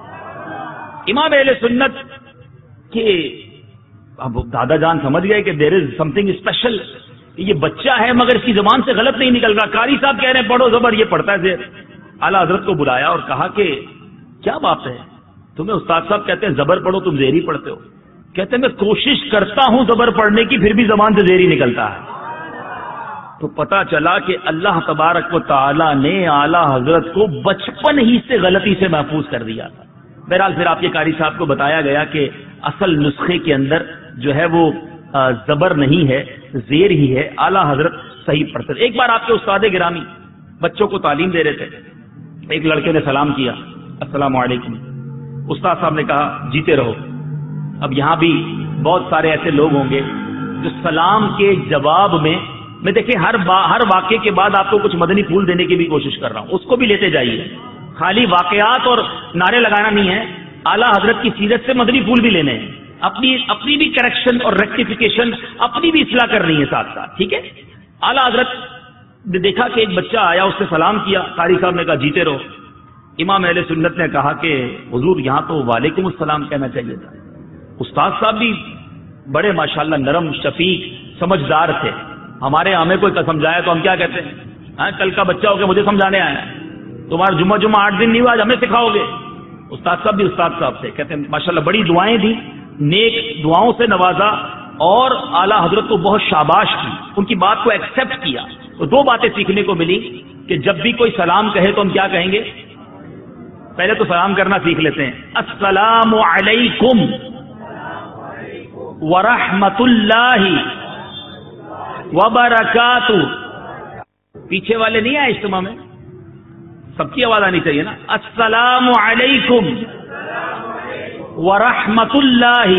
امام اہل سنت کے اب دادا جان سمجھ گئے کہ دیر از سم تھنگ اسپیشل، یہ بچہ ہے مگر اس کی زبان سے غلط نہیں نکل رہا. قاری صاحب کہہ رہے ہیں پڑھو زبر، یہ پڑھتا ہے زیر. اعلیٰ حضرت کو بلایا اور کہا کہ کیا بات ہے، تمہیں استاد صاحب کہتے ہیں زبر پڑھو، تم زیر ہی پڑھتے ہو. کہتے ہیں میں کوشش کرتا ہوں زبر پڑھنے کی، پھر بھی زبان سے زیر ہی نکلتا ہے. تو پتا چلا کہ اللہ تبارک و تعالی نے اعلیٰ حضرت کو بچپن ہی سے غلطی سے محفوظ کر دیا تھا. بہرحال پھر آپ کے قاری صاحب کو بتایا گیا کہ اصل نسخے کے اندر جو ہے وہ زبر نہیں ہے، زیر ہی ہے. اعلیٰ حضرت صحیح پڑھتے تھے. ایک بار آپ کے استاد گرامی بچوں کو تعلیم دے رہے تھے، ایک لڑکے نے سلام کیا، السلام علیکم. استاد صاحب نے کہا جیتے رہو. اب یہاں بھی بہت سارے ایسے لوگ ہوں گے جو سلام کے جواب میں دیکھیں ہر واقعے کے بعد آپ کو کچھ مدنی پھول دینے کی بھی کوشش کر رہا ہوں، اس کو بھی لیتے جائیے. خالی واقعات اور نعرے لگانا نہیں ہے، اعلیٰ حضرت کی سیرت سے مدنی پھول بھی لینے ہیں، اپنی بھی کریکشن اور ریکٹیفیکیشن، اپنی بھی اصلاح کرنی ہے ساتھ ساتھ. ٹھیک ہے. اعلیٰ حضرت نے دیکھا کہ ایک بچہ آیا، اس سے سلام کیا، قاری صاحب نے کہا جیتے رہو. امام اہل سنت نے کہا کہ حضور یہاں تو وعلیکم السلام کہنا چاہیے تھا. استاد صاحب بھی بڑے ماشاءاللہ نرم شفیق سمجھدار تھے. ہمارے ہمیں کوئی سمجھایا تو ہم کیا کہتے ہیں؟ ہاں کل کا بچہ ہو کے مجھے سمجھانے آیا, تمہارا جمعہ 8 دن نہیں ہوا, آج ہمیں سکھاؤ گے. استاد صاحب بھی استاد صاحب تھے, کہتے ہیں ماشاءاللہ بڑی دعائیں دی, نیک دعاؤں سے نوازا اور اعلیٰ حضرت کو بہت شاباش کی, ان کی بات کو ایکسپٹ کیا. تو 2 باتیں سیکھنے کو ملی کہ جب بھی کوئی سلام کہے تو ہم کیا کہیں گے؟ پہلے تو سلام کرنا سیکھ لیتے ہیں, السلام علیکم ورحمۃ اللہ وبرکاتہ. پیچھے والے نہیں آئے اجتماع میں, سب کی آواز آنی چاہیے نا. السلام علیکم ورحمۃ اللہ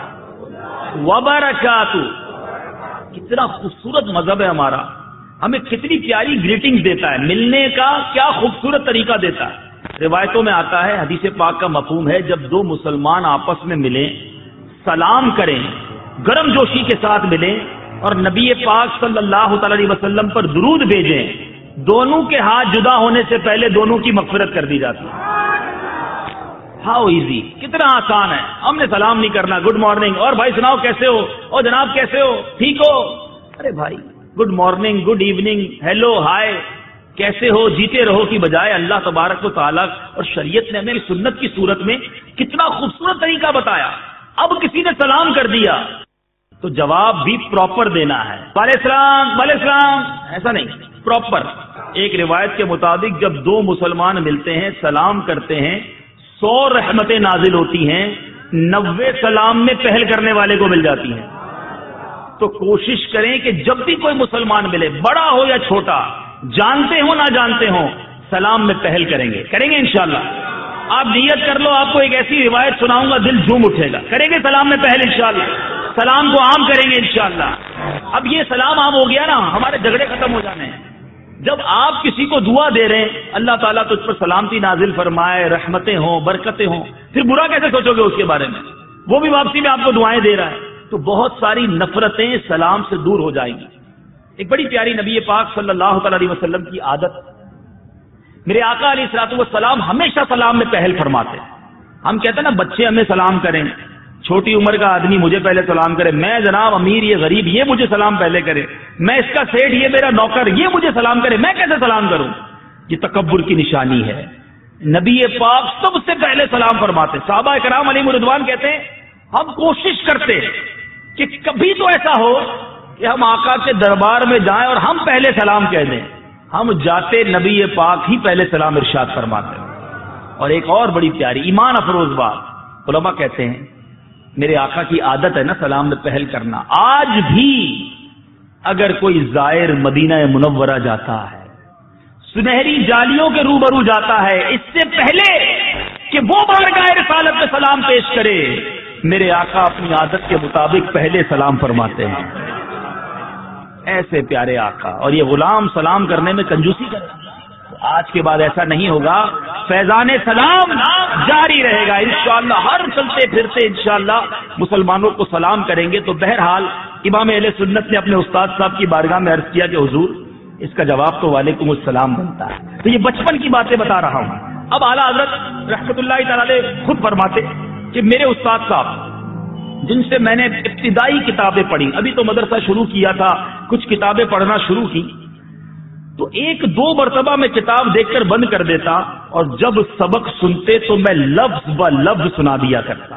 وبرکاتہ. کتنا خوبصورت مذہب ہے ہمارا, ہمیں کتنی پیاری گریٹنگ دیتا ہے, ملنے کا کیا خوبصورت طریقہ دیتا ہے. روایتوں میں آتا ہے, حدیث پاک کا مفہوم ہے, جب 2 مسلمان آپس میں ملیں, سلام کریں, گرم جوشی کے ساتھ ملیں اور نبی پاک صلی اللہ تعالی علیہ وسلم پر درود بھیجیں, دونوں کے ہاتھ جدا ہونے سے پہلے دونوں کی مغفرت کر دی جاتی ہے. ہاؤ ایزی, کتنا آسان ہے. ہم نے سلام نہیں کرنا, گڈ مارننگ, اور بھائی سناؤ کیسے ہو, اور جناب کیسے ہو, ٹھیک ہو. ارے بھائی good morning, good evening, hello, hi, کیسے ہو, جیتے رہو کی بجائے اللہ تبارک و تعالیٰ اور شریعت نے ہمیں سنت کی صورت میں کتنا خوبصورت طریقہ بتایا. اب کسی نے سلام کر دیا تو جواب بھی پراپر دینا ہے, وعلیکم السلام وعلیکم السلام, ایسا نہیں, پراپر. ایک روایت کے مطابق جب 2 مسلمان ملتے ہیں, سلام کرتے ہیں, 100 رحمتیں نازل ہوتی ہیں, 90 سلام میں پہل کرنے والے کو مل جاتی ہیں. تو کوشش کریں کہ جب بھی کوئی مسلمان ملے, بڑا ہو یا چھوٹا, جانتے ہو نہ جانتے ہو, سلام میں پہل کریں گے انشاءاللہ. آپ نیت کر لو, آپ کو ایک ایسی روایت سناؤں گا, دل جھوم اٹھے گا. کریں گے سلام میں پہل انشاءاللہ, سلام کو عام کریں گے انشاءاللہ. اب یہ سلام عام ہو گیا نا, ہمارے جھگڑے ختم ہو جانے ہیں. جب آپ کسی کو دعا دے رہے ہیں, اللہ تعالیٰ تجھ پر سلامتی نازل فرمائے, رحمتیں ہوں, برکتیں ہوں, پھر برا کیسے سوچو گے اس کے بارے میں؟ وہ بھی واپسی میں آپ کو دعائیں دے رہا ہے, تو بہت ساری نفرتیں سلام سے دور ہو جائیں گی. ایک بڑی پیاری نبی پاک صلی اللہ تعالی علیہ وسلم کی عادت, میرے آقا علیہ الصلوۃ والسلام ہمیشہ سلام میں پہل فرماتے. ہم کہتے ہیں نا بچے ہمیں سلام کریں, چھوٹی عمر کا آدمی مجھے پہلے سلام کرے, میں جناب امیر یہ غریب یہ مجھے سلام پہلے کرے, میں اس کا سیٹ یہ میرا نوکر یہ مجھے سلام کرے, میں کیسے سلام کروں؟ یہ تکبر کی نشانی ہے. نبی پاک سب سے پہلے سلام فرماتے. صحابہ کرام علیہم رضوان کہتے ہیں ہم کوشش کرتے کہ کبھی تو ایسا ہو کہ ہم آقا کے دربار میں جائیں اور ہم پہلے سلام کہہ دیں. ہم جاتے نبی پاک ہی پہلے سلام ارشاد فرماتے. اور ایک اور بڑی پیاری ایمان افروز بات, علماء کہتے ہیں میرے آقا کی عادت ہے نا سلام میں پہل کرنا. آج بھی اگر کوئی زائر مدینہ منورہ جاتا ہے, سنہری جالیوں کے روبرو جاتا ہے, اس سے پہلے کہ وہ بارگاہ رسالت میں سلام پیش کرے, میرے آقا اپنی عادت کے مطابق پہلے سلام فرماتے ہیں. ایسے پیارے آقا. اور یہ غلام سلام کرنے میں کنجوسی کرے, آج کے بعد ایسا نہیں ہوگا. فیضان سلام جاری رہے گا انشاءاللہ, ہر چلتے پھرتے انشاءاللہ مسلمانوں کو سلام کریں گے. تو بہرحال امام اہل سنت نے اپنے استاد صاحب کی بارگاہ میں عرض کیا کہ حضور اس کا جواب تو وعلیکم السلام بنتا ہے. تو یہ بچپن کی باتیں بتا رہا ہوں. اب اعلیٰ حضرت رحمت اللہ تعالی خود فرماتے کہ میرے استاد صاحب جن سے میں نے ابتدائی کتابیں پڑھی, ابھی تو مدرسہ شروع کیا تھا, کچھ کتابیں پڑھنا شروع کی, تو 1-2 مرتبہ میں کتاب دیکھ کر بند کر دیتا, اور جب سبق سنتے تو میں لفظ ب لفظ سنا دیا کرتا.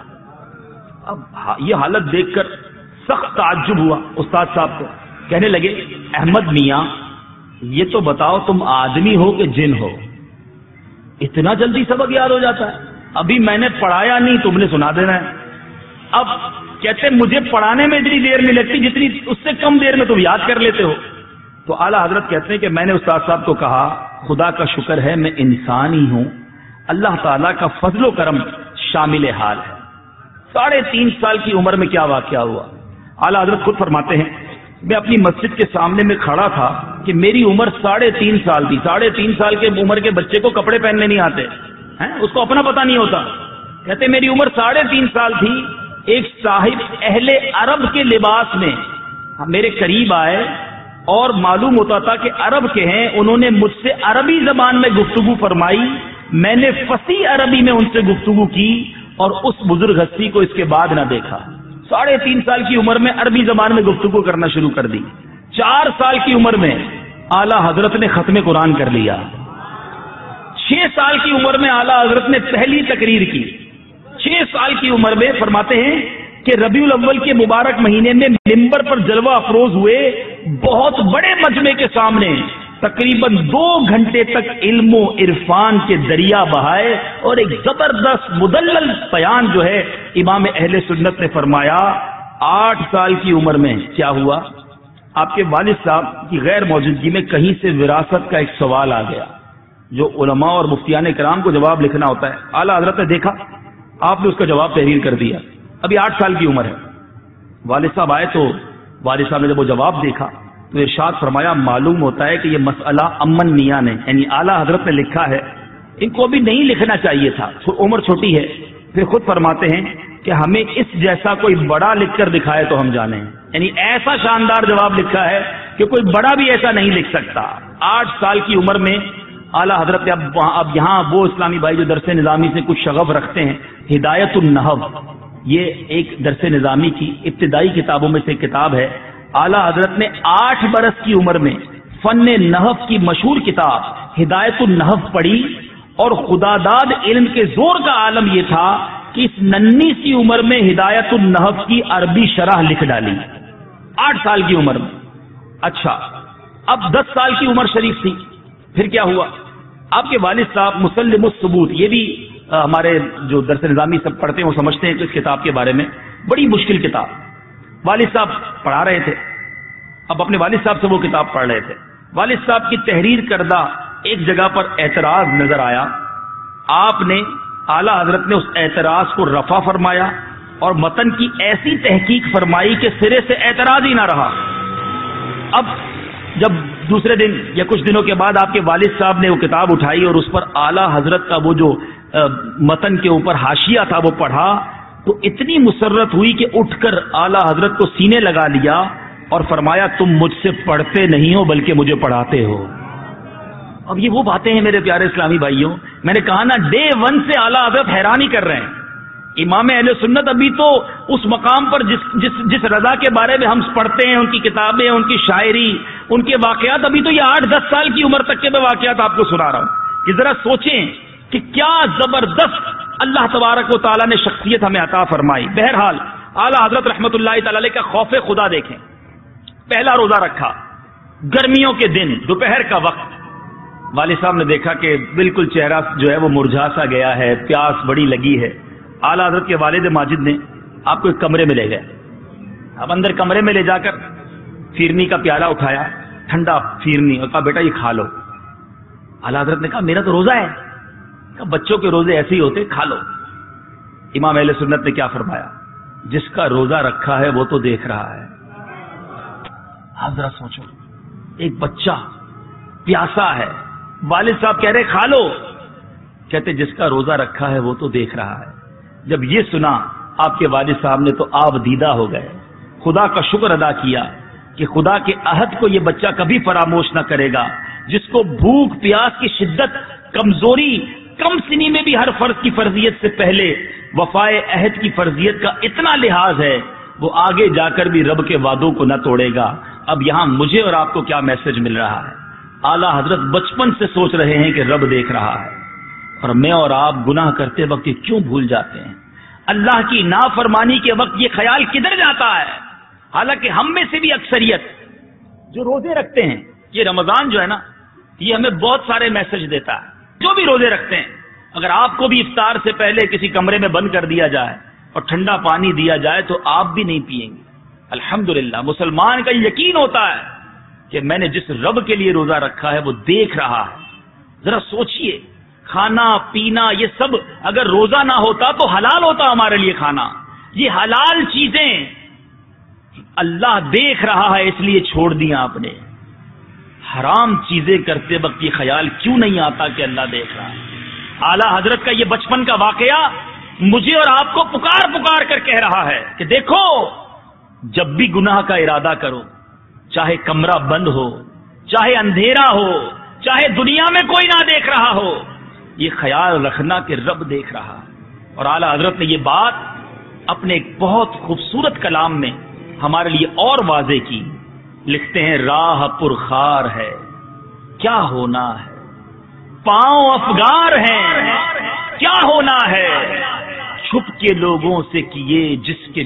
اب یہ حالت دیکھ کر سخت تعجب ہوا استاد صاحب کو. کہنے لگے احمد میاں یہ تو بتاؤ تم آدمی ہو کہ جن ہو, اتنا جلدی سبق یاد ہو جاتا ہے؟ ابھی میں نے پڑھایا نہیں, تم نے سنا دینا ہے. اب کہتے مجھے پڑھانے میں اتنی دیر نہیں لگتی جتنی اس سے کم دیر میں تم یاد کر لیتے ہو. تو اعلیٰ حضرت کہتے ہیں کہ میں نے استاد صاحب کو کہا خدا کا شکر ہے میں انسان ہی ہوں, اللہ تعالیٰ کا فضل و کرم شامل حال ہے. 3.5 سال کی عمر میں کیا واقعہ ہوا, اعلیٰ حضرت خود فرماتے ہیں میں اپنی مسجد کے سامنے میں کھڑا تھا کہ میری عمر 3.5 سال تھی. 3.5 سال کے عمر کے بچے کو کپڑے پہننے نہیں آتے ہیں, اس کو اپنا پتہ نہیں ہوتا. کہتے میری عمر 3.5 سال تھی, ایک صاحب اہل عرب کے لباس میں میرے قریب آئے اور معلوم ہوتا تھا کہ عرب کے ہیں. انہوں نے مجھ سے عربی زبان میں گفتگو فرمائی میں نے فصیح عربی میں ان سے گفتگو کی اور اس بزرگ ہستی کو اس کے بعد نہ دیکھا. 3.5 سال کی عمر میں عربی زبان میں گفتگو کرنا شروع کر دی. 4 سال کی عمر میں اعلی حضرت نے ختم قرآن کر لیا. 6 سال کی عمر میں اعلی حضرت نے پہلی تقریر کی. 6 سال کی عمر میں فرماتے ہیں کہ ربیع الاول کے مبارک مہینے میں منبر پر جلوہ افروز ہوئے, بہت بڑے مجمع کے سامنے تقریباً 2 گھنٹے تک علم و عرفان کے دریا بہائے, اور ایک زبردست مدلل بیان جو ہے امام اہل سنت نے فرمایا. 8 سال کی عمر میں کیا ہوا, آپ کے والد صاحب کی غیر موجودگی میں کہیں سے وراثت کا ایک سوال آ گیا جو علماء اور مفتیان کرام کو جواب لکھنا ہوتا ہے. اعلیٰ حضرت نے دیکھا, آپ نے اس کا جواب تحریر کر دیا. ابھی 8 سال کی عمر ہے. والد صاحب آئے تو والد صاحب نے جب وہ جواب دیکھا تو ارشاد فرمایا, معلوم ہوتا ہے کہ یہ مسئلہ امن میاں نے یعنی اعلیٰ حضرت نے لکھا ہے, ان کو ابھی نہیں لکھنا چاہیے تھا, عمر چھوٹی ہے. پھر خود فرماتے ہیں کہ ہمیں اس جیسا کوئی بڑا لکھ کر دکھائے تو ہم جانیں, یعنی ایسا شاندار جواب لکھا ہے کہ کوئی بڑا بھی ایسا نہیں لکھ سکتا. 8 سال کی عمر میں اعلیٰ حضرت نے اب یہاں وہ اسلامی بھائی جو درس نظامی سے کچھ شغف رکھتے ہیں, ہدایت النحو, یہ ایک درس نظامی کی ابتدائی کتابوں میں سے کتاب ہے. اعلیٰ حضرت نے 8 برس کی عمر میں فن نحو کی مشہور کتاب ہدایت النحو پڑھی, اور خدا داد علم کے زور کا عالم یہ تھا کہ اس ننھی سی عمر میں ہدایت النحو کی عربی شرح لکھ ڈالی. 8 سال کی عمر میں. اچھا, اب 10 سال کی عمر شریف تھی. پھر کیا ہوا, آپ کے والد صاحب مسلم الثبوت, یہ بھی ہمارے جو درس نظامی سب پڑھتے ہیں وہ سمجھتے ہیں کہ اس کتاب کے بارے میں بڑی مشکل کتاب. والد صاحب پڑھا رہے تھے, اب اپنے والد صاحب سے وہ کتاب پڑھ رہے تھے. والد صاحب کی تحریر کردہ ایک جگہ پر اعتراض نظر آیا. آپ نے اعلیٰ حضرت نے اس اعتراض کو رفع فرمایا اور متن کی ایسی تحقیق فرمائی کہ سرے سے اعتراض ہی نہ رہا. اب جب دوسرے دن یا کچھ دنوں کے بعد آپ کے والد صاحب نے وہ کتاب اٹھائی اور اس پر اعلیٰ حضرت کا وہ جو متن کے اوپر حاشیہ تھا وہ پڑھا تو اتنی مسرت ہوئی کہ اٹھ کر اعلیٰ حضرت کو سینے لگا لیا اور فرمایا, تم مجھ سے پڑھتے نہیں ہو بلکہ مجھے پڑھاتے ہو. اب یہ وہ باتیں ہیں میرے پیارے اسلامی بھائیوں, میں نے کہا نا ڈے 1 سے اعلیٰ حضرت حیران ہی کر رہے ہیں. امام اہل سنت ابھی تو اس مقام پر جس رضا کے بارے میں ہم پڑھتے ہیں, ان کی کتابیں, ان کی شاعری, ان کے واقعات, ابھی تو یہ 8-10 سال کی عمر تک کے میں واقعات آپ کو سنا رہا ہوں کہ ذرا سوچیں کہ کیا زبردست اللہ تبارک و تعالیٰ نے شخصیت ہمیں عطا فرمائی. بہرحال اعلیٰ حضرت رحمت اللہ تعالی علیہ کا خوف خدا دیکھیں. پہلا روزہ رکھا, گرمیوں کے دن, دوپہر کا وقت. والد صاحب نے دیکھا کہ بالکل چہرہ جو ہے وہ مرجھا سا گیا ہے, پیاس بڑی لگی ہے. اعلیٰ حضرت کے والد ماجد نے آپ کو ایک کمرے میں لے گئے. اب اندر کمرے میں لے جا کر فیرنی کا پیالہ اٹھایا, ٹھنڈا فیرنی, اور کہا بیٹا یہ کھا لو. اعلیٰ حضرت نے کہا میرا تو روزہ ہے. کہا بچوں کے روزے ایسے ہی ہوتے, کھا لو. امام اہل سنت نے کیا فرمایا, جس کا روزہ رکھا ہے وہ تو دیکھ رہا ہے. آپ ذرا سوچو, ایک بچہ پیاسا ہے, والد صاحب کہہ رہے کھا لو, کہتے جس کا روزہ رکھا ہے وہ تو دیکھ رہا ہے. جب یہ سنا آپ کے والد صاحب نے تو آپ دیدہ ہو گئے, خدا کا شکر ادا کیا کہ خدا کے عہد کو یہ بچہ کبھی فراموش نہ کرے گا. جس کو بھوک پیاس کی شدت, کمزوری, کم سنی میں بھی ہر فرض کی فرضیت سے پہلے وفائے عہد کی فرضیت کا اتنا لحاظ ہے, وہ آگے جا کر بھی رب کے وعدوں کو نہ توڑے گا. اب یہاں مجھے اور آپ کو کیا میسج مل رہا ہے, اعلیٰ حضرت بچپن سے سوچ رہے ہیں کہ رب دیکھ رہا ہے, اور میں اور آپ گناہ کرتے وقت یہ کیوں بھول جاتے ہیں. اللہ کی نافرمانی کے وقت یہ خیال کدھر جاتا ہے. حالانکہ ہم میں سے بھی اکثریت جو روزے رکھتے ہیں, یہ رمضان جو ہے نا یہ ہمیں بہت سارے میسج دیتا ہے. جو بھی روزے رکھتے ہیں, اگر آپ کو بھی افطار سے پہلے کسی کمرے میں بند کر دیا جائے اور ٹھنڈا پانی دیا جائے تو آپ بھی نہیں پیئیں گے. الحمدللہ مسلمان کا یقین ہوتا ہے کہ میں نے جس رب کے لیے روزہ رکھا ہے وہ دیکھ رہا ہے. ذرا سوچئے, کھانا پینا یہ سب اگر روزہ نہ ہوتا تو حلال ہوتا ہمارے لیے کھانا. یہ حلال چیزیں اللہ دیکھ رہا ہے اس لیے چھوڑ دیا آپ نے. حرام چیزیں کرتے وقت یہ خیال کیوں نہیں آتا کہ اللہ دیکھ رہا ہے. اعلیٰ حضرت کا یہ بچپن کا واقعہ مجھے اور آپ کو پکار پکار کر کہہ رہا ہے کہ دیکھو, جب بھی گناہ کا ارادہ کرو, چاہے کمرہ بند ہو, چاہے اندھیرا ہو, چاہے دنیا میں کوئی نہ دیکھ رہا ہو, یہ خیال رکھنا کہ رب دیکھ رہا ہے. اور اعلیٰ حضرت نے یہ بات اپنے ایک بہت خوبصورت کلام میں ہمارے لیے اور واضح کی. لکھتے ہیں راہ پرخار ہے کیا ہونا ہے، پاؤں افگار ہیں کیا ہونا ہے، چھپ کے لوگوں سے کیے جس کے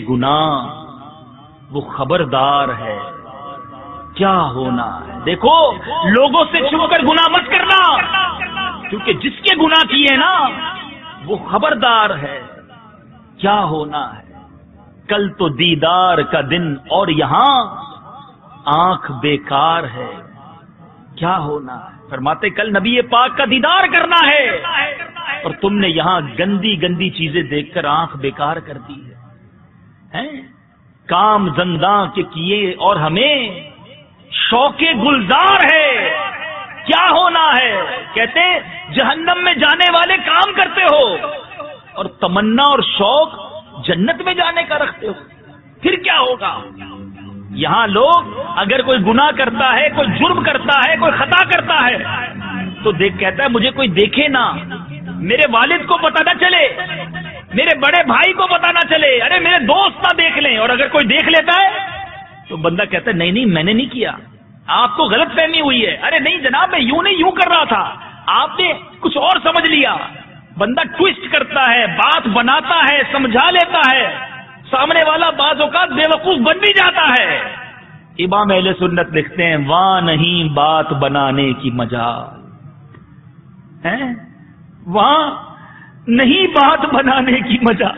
گناہ وہ خبردار ہے کیا ہونا ہے. دیکھو لوگوں سے چھپ کر گناہ مت کرنا، کیونکہ جس کے گناہ کیے نا وہ خبردار ہے کیا ہونا ہے. کل تو دیدار کا دن اور یہاں آنکھ بیکار ہے کیا ہونا ہے. فرماتے کل نبی پاک کا دیدار کرنا ہے اور تم نے یہاں گندی گندی چیزیں دیکھ کر آنکھ بیکار کر دی ہے. کام زنداں کے کیے اور ہمیں شوق گلزار ہے کیا ہونا ہے. کہتے جہنم میں جانے والے کام کرتے ہو اور تمنا اور شوق جنت میں جانے کا رکھتے ہو، پھر کیا ہوگا. یہاں لوگ اگر کوئی گناہ کرتا ہے، کوئی جرم کرتا ہے، کوئی خطا کرتا ہے تو کہتا ہے مجھے کوئی دیکھے نہ، میرے والد کو پتہ نہ چلے، میرے بڑے بھائی کو پتہ نہ چلے، ارے میرے دوست نہ دیکھ لیں. اور اگر کوئی دیکھ لیتا ہے تو بندہ کہتا ہے نہیں میں نے نہیں کیا، آپ کو غلط فہمی ہوئی ہے. ارے نہیں جناب میں یوں نہیں یوں کر رہا تھا، آپ نے کچھ اور سمجھ لیا. بندہ ٹویسٹ کرتا ہے، بات بناتا ہے، سمجھا لیتا ہے، سامنے والا بعض اوقات بے وقوف بن بھی جاتا ہے. امام اہل سنت لکھتے ہیں وہاں نہیں بات بنانے کی مجال ہے، وہاں نہیں بات بنانے کی مجال،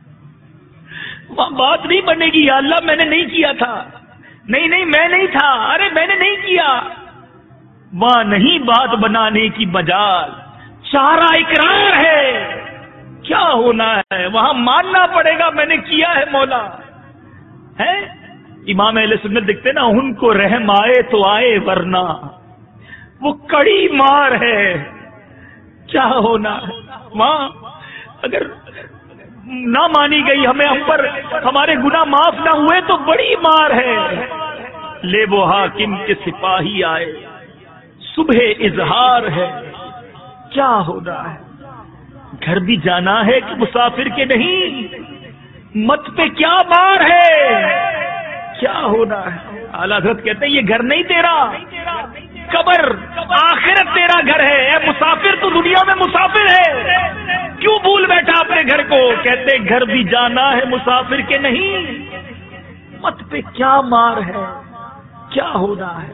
وہاں بات نہیں بنے گی. یا اللہ میں نے نہیں کیا تھا، نہیں میں نہیں تھا، ارے میں نے نہیں کیا. وہاں نہیں بات بنانے کی مجال، چارہ اقرار ہے کیا ہونا ہے. وہاں ماننا پڑے گا میں نے کیا ہے مولا ہے. امام اہل سنت دکھتے نا ان کو رحم آئے تو آئے ورنہ وہ کڑی مار ہے کیا ہونا ہے. وہاں اگر نہ مانی گئی ہمیں ہم پر ہمارے گناہ معاف نہ ہوئے تو بڑی مار ہے. لے وہ حاکم کے سپاہی آئے صبح اظہار ہے کیا ہونا ہے. گھر بھی جانا ہے کہ مسافر کے نہیں، مت پہ کیا مار ہے کیا ہونا ہے. اعلیٰ حضرت کہتے ہیں یہ گھر نہیں تیرا، قبر آخرت تیرا گھر ہے. اے مسافر تو دنیا میں مسافر ہے، کیوں بھول بیٹھا اپنے گھر کو. کہتے گھر بھی جانا ہے مسافر کے نہیں، مت پہ کیا مار ہے کیا ہونا ہے.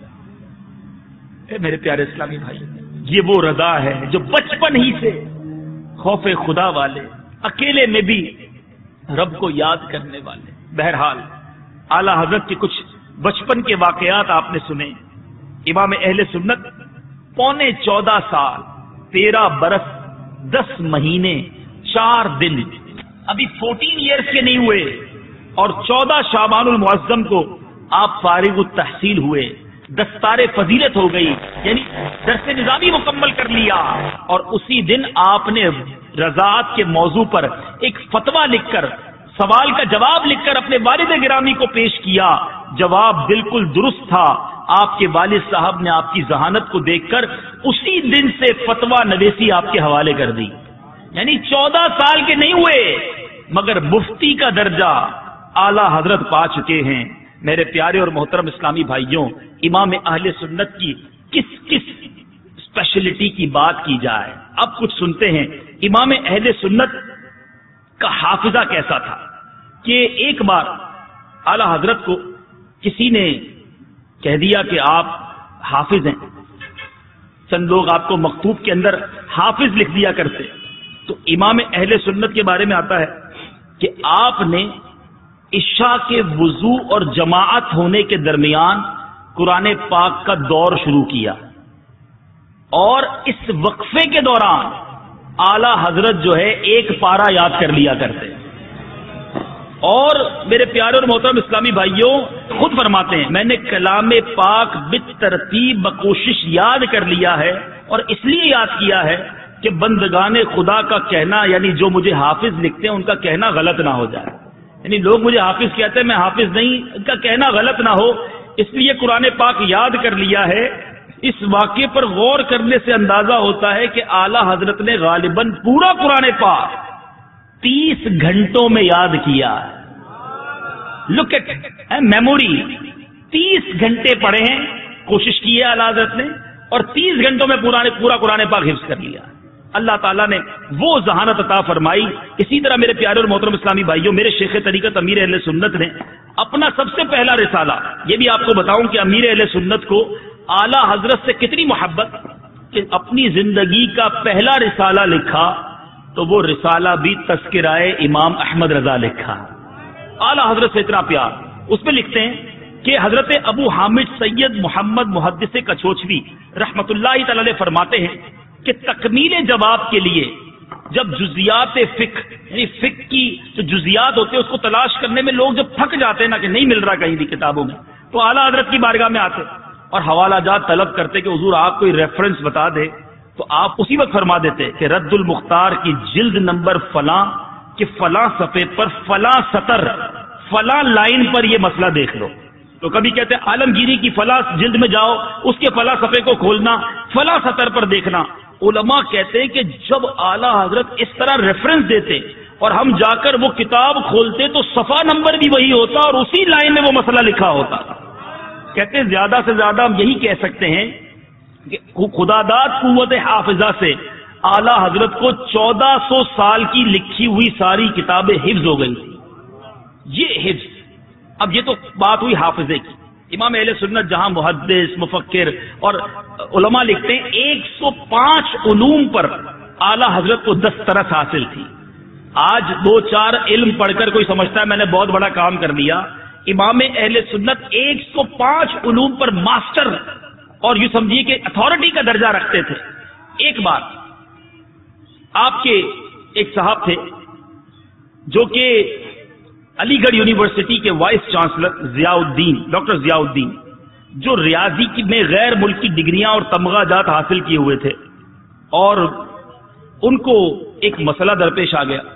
اے میرے پیارے اسلامی بھائی، یہ وہ رضا ہے جو بچپن ہی سے خوف خدا والے، اکیلے میں بھی رب کو یاد کرنے والے. بہرحال اعلی حضرت کے کچھ بچپن کے واقعات آپ نے سنے. امام اہل سنت 14.25 سال 13 برس 10 مہینے 4 دن، ابھی 14 ایئرس کے نہیں ہوئے، اور 14 شعبان المعظم کو آپ فارغ التحصیل ہوئے. دستار فضیلت ہو گئی، یعنی درس نظامی مکمل کر لیا. اور اسی دن آپ نے رضاعت کے موضوع پر ایک فتویٰ لکھ کر، سوال کا جواب لکھ کر اپنے والد گرامی کو پیش کیا. جواب بالکل درست تھا. آپ کے والد صاحب نے آپ کی ذہانت کو دیکھ کر اسی دن سے فتویٰ نویسی آپ کے حوالے کر دی. یعنی 14 سال کے نہیں ہوئے مگر مفتی کا درجہ اعلی حضرت پا چکے ہیں. میرے پیارے اور محترم اسلامی بھائیوں، امام اہل سنت کی کس کس اسپیشلٹی کی بات کی جائے. اب کچھ سنتے ہیں امام اہل سنت کا حافظہ کیسا تھا. کہ ایک بار اعلی حضرت کو کسی نے کہہ دیا کہ آپ حافظ ہیں. چند لوگ آپ کو مکتوب کے اندر حافظ لکھ دیا کرتے. تو امام اہل سنت کے بارے میں آتا ہے کہ آپ نے عشاء کے وضو اور جماعت ہونے کے درمیان قرآن پاک کا دور شروع کیا، اور اس وقفے کے دوران اعلی حضرت جو ہے ایک پارہ یاد کر لیا کرتے. اور میرے پیارے اور محترم اسلامی بھائیوں، خود فرماتے ہیں میں نے کلام پاک بالترتیب بکوشش یاد کر لیا ہے، اور اس لیے یاد کیا ہے کہ بندگان خدا کا کہنا، یعنی جو مجھے حافظ لکھتے ہیں ان کا کہنا غلط نہ ہو جائے. یعنی لوگ مجھے حافظ کہتے ہیں، میں حافظ نہیں، ان کا کہنا غلط نہ ہو، اس لیے قرآن پاک یاد کر لیا ہے. اس واقعے پر غور کرنے سے اندازہ ہوتا ہے کہ اعلی حضرت نے غالباً پورا قرآن پاک 30 گھنٹوں میں یاد کیا. Look at memory. 30 گھنٹے پڑھے ہیں، کوشش کی ہے اعلی حضرت نے، اور 30 گھنٹوں میں پورا قرآن پاک حفظ کر لیا. اللہ تعالیٰ نے وہ ذہانت عطا فرمائی. اسی طرح میرے پیارے اور محترم اسلامی بھائیوں، میرے شیخ طریقت امیر اہل سنت نے اپنا سب سے پہلا رسالہ، یہ بھی آپ کو بتاؤں کہ امیر اہل سنت کو اعلی حضرت سے کتنی محبت کہ اپنی زندگی کا پہلا رسالہ لکھا تو وہ رسالہ بھی تذکرہ امام احمد رضا لکھا. اعلی حضرت سے اتنا پیار. اس میں لکھتے ہیں کہ حضرت ابو حامد سید محمد محدث کچوچوی رحمت اللہ تعالی علیہ فرماتے ہیں کہ تکمیل جواب کے لیے جب جزیات فقہ، یعنی فقہ کی جو جزیات ہوتے ہیں اس کو تلاش کرنے میں لوگ جب تھک جاتے ہیں نا کہ نہیں مل رہا کہیں بھی کتابوں میں، تو اعلیٰ حضرت کی بارگاہ میں آتے اور حوالہ جات طلب کرتے کہ حضور آپ کوئی ریفرنس بتا دے، تو آپ اسی وقت فرما دیتے کہ رد المختار کی جلد نمبر فلاں کہ فلاں صفحے پر فلاں سطر فلاں لائن پر یہ مسئلہ دیکھ لو. تو کبھی کہتے ہیں عالمگیری کی فلاں جلد میں جاؤ، اس کے فلاں صفحے کو کھولنا، فلاں سطر پر دیکھنا. علماء کہتے ہیں کہ جب اعلیٰ حضرت اس طرح ریفرنس دیتے اور ہم جا کر وہ کتاب کھولتے تو صفحہ نمبر بھی وہی ہوتا اور اسی لائن میں وہ مسئلہ لکھا ہوتا. کہتے ہیں زیادہ سے زیادہ ہم یہی کہہ سکتے ہیں کہ خدا داد قوت حافظہ سے اعلیٰ حضرت کو 1400 سال کی لکھی ہوئی ساری کتابیں حفظ ہو گئی تھی. یہ حفظ. اب یہ تو بات ہوئی حافظے کی. امام اہل سنت جہاں محدث، مفکر اور علماء لکھتے ہیں 105 علوم پر اعلیٰ حضرت کو دسترس حاصل تھی. آج 2-4 علم پڑھ کر کوئی سمجھتا ہے میں نے بہت بڑا کام کر لیا. امام اہل سنت 105 علوم پر ماسٹر اور یوں سمجھیے کہ اتھارٹی کا درجہ رکھتے تھے. ایک بار آپ کے ایک صاحب تھے جو کہ علی گڑھ یونیورسٹی کے وائس چانسلر ضیاء الدین، ڈاکٹر ضیاء الدین، جو ریاضی میں غیر ملکی ڈگریاں اور تمغہ جات حاصل کیے ہوئے تھے، اور ان کو ایک مسئلہ درپیش آ گیا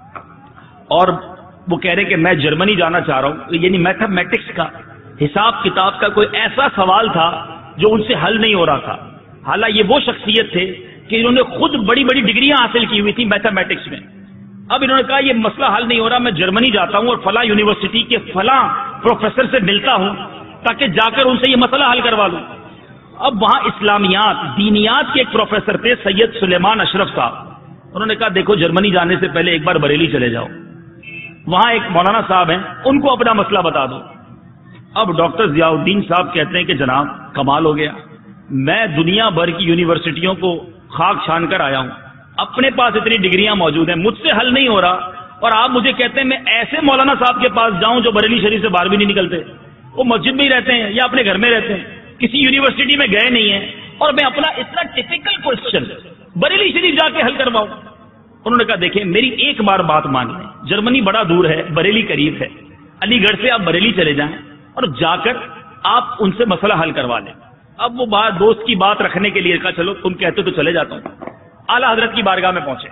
اور وہ کہہ رہے کہ میں جرمنی جانا چاہ رہا ہوں. یعنی میتھمیٹکس کا، حساب کتاب کا کوئی ایسا سوال تھا جو ان سے حل نہیں ہو رہا تھا. حالانکہ یہ وہ شخصیت تھے کہ انہوں نے خود بڑی بڑی ڈگریاں حاصل کی ہوئی تھی میتھمیٹکس میں. اب انہوں نے کہا یہ مسئلہ حل نہیں ہو رہا، میں جرمنی جاتا ہوں اور فلاں یونیورسٹی کے فلاں پروفیسر سے ملتا ہوں تاکہ جا کر ان سے یہ مسئلہ حل کروا لوں. اب وہاں اسلامیات، دینیات کے ایک پروفیسر تھے سید سلیمان اشرف صاحب. انہوں نے کہا دیکھو جرمنی جانے سے پہلے ایک بار بریلی چلے جاؤ، وہاں ایک مولانا صاحب ہیں، ان کو اپنا مسئلہ بتا دو. اب ڈاکٹر ضیاء الدین صاحب کہتے ہیں کہ جناب کمال ہو گیا، میں دنیا بھر کی یونیورسٹیوں کو خاک چھان کر آیا ہوں، اپنے پاس اتنی ڈگریاں موجود ہیں، مجھ سے حل نہیں ہو رہا، اور آپ مجھے کہتے ہیں میں ایسے مولانا صاحب کے پاس جاؤں جو بریلی شریف سے باہر بھی نہیں نکلتے، وہ مسجد میں ہی رہتے ہیں یا اپنے گھر میں رہتے ہیں، کسی یونیورسٹی میں گئے نہیں ہیں، اور میں اپنا اتنا ٹپیکل کوشچن بریلی شریف جا کے حل کرواؤں. انہوں نے کہا دیکھیں میری ایک بار بات مان لیں، جرمنی بڑا دور ہے، بریلی قریب ہے، علی گڑھ سے آپ بریلی چلے جائیں اور جا کر آپ ان سے مسئلہ حل کروا لیں. اب وہ بات دوست کی بات رکھنے کے لیے کہا چلو تم کہتے تو چلے جاتا ہوں. اعلیٰ حضرت کی بارگاہ میں پہنچے.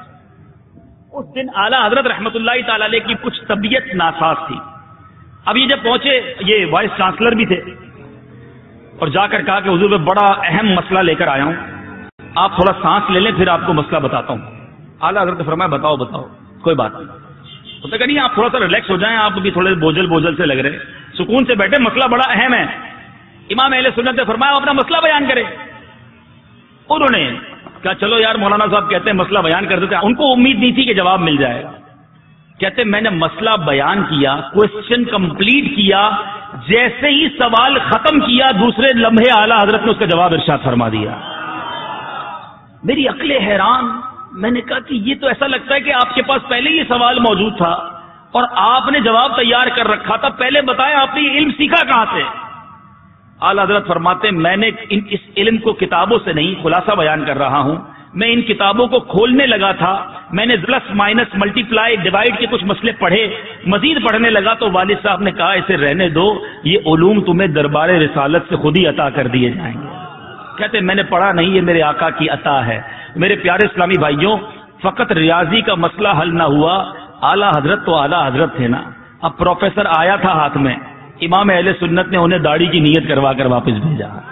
اس دن اعلیٰ حضرت رحمت اللہ تعالی علیہ کی کچھ طبیعت ناساز تھی. اب یہ جب پہنچے یہ وائس چانسلر بھی تھے اور جا کر کہا کہ حضور میں بڑا اہم مسئلہ لے کر آیا ہوں، آپ تھوڑا سانس لے لیں پھر آپ کو مسئلہ بتاتا ہوں. اعلیٰ حضرت نے فرمایا بتاؤ بتاؤ کوئی بات نہیں. تو کہا نہیں آپ تھوڑا سا ریلیکس ہو جائیں، آپ بھی تھوڑے بوجھل سے لگ رہے، سکون سے بیٹھے، مسئلہ بڑا اہم ہے. امام اہل سنت نے فرمایا اپنا مسئلہ بیان کرے. انہوں نے کہا چلو یار مولانا صاحب کہتے ہیں مسئلہ بیان کر دیتے ہیں. ان کو امید نہیں تھی کہ جواب مل جائے گا. کہتے میں نے مسئلہ بیان کیا، کوشچن کمپلیٹ کیا، جیسے ہی سوال ختم کیا دوسرے لمحے اعلیٰ حضرت نے اس کا جواب ارشاد فرما دیا. میری عقل حیران. میں نے کہا کہ یہ تو ایسا لگتا ہے کہ آپ کے پاس پہلے یہ سوال موجود تھا اور آپ نے جواب تیار کر رکھا تھا، پہلے بتائیں آپ نے یہ علم سیکھا کہاں سے؟ اعلیٰ حضرت فرماتے میں نے اس علم کو کتابوں سے نہیں، خلاصہ بیان کر رہا ہوں، میں ان کتابوں کو کھولنے لگا تھا، میں نے plus minus multiply divide کے کچھ مسئلے پڑھے، مزید پڑھنے لگا تو والد صاحب نے کہا اسے رہنے دو، یہ علوم تمہیں دربار رسالت سے خود ہی عطا کر دیے جائیں گے. کہتے میں نے پڑھا نہیں، یہ میرے آقا کی عطا ہے. میرے پیارے اسلامی بھائیوں، فقط ریاضی کا مسئلہ حل نہ ہوا، اعلیٰ حضرت تو اعلیٰ حضرت تھے نا. اب پروفیسر آیا تھا ہاتھ میں، امام اہل سنت نے انہیں داڑھی کی نیت کروا کر واپس بھیجا.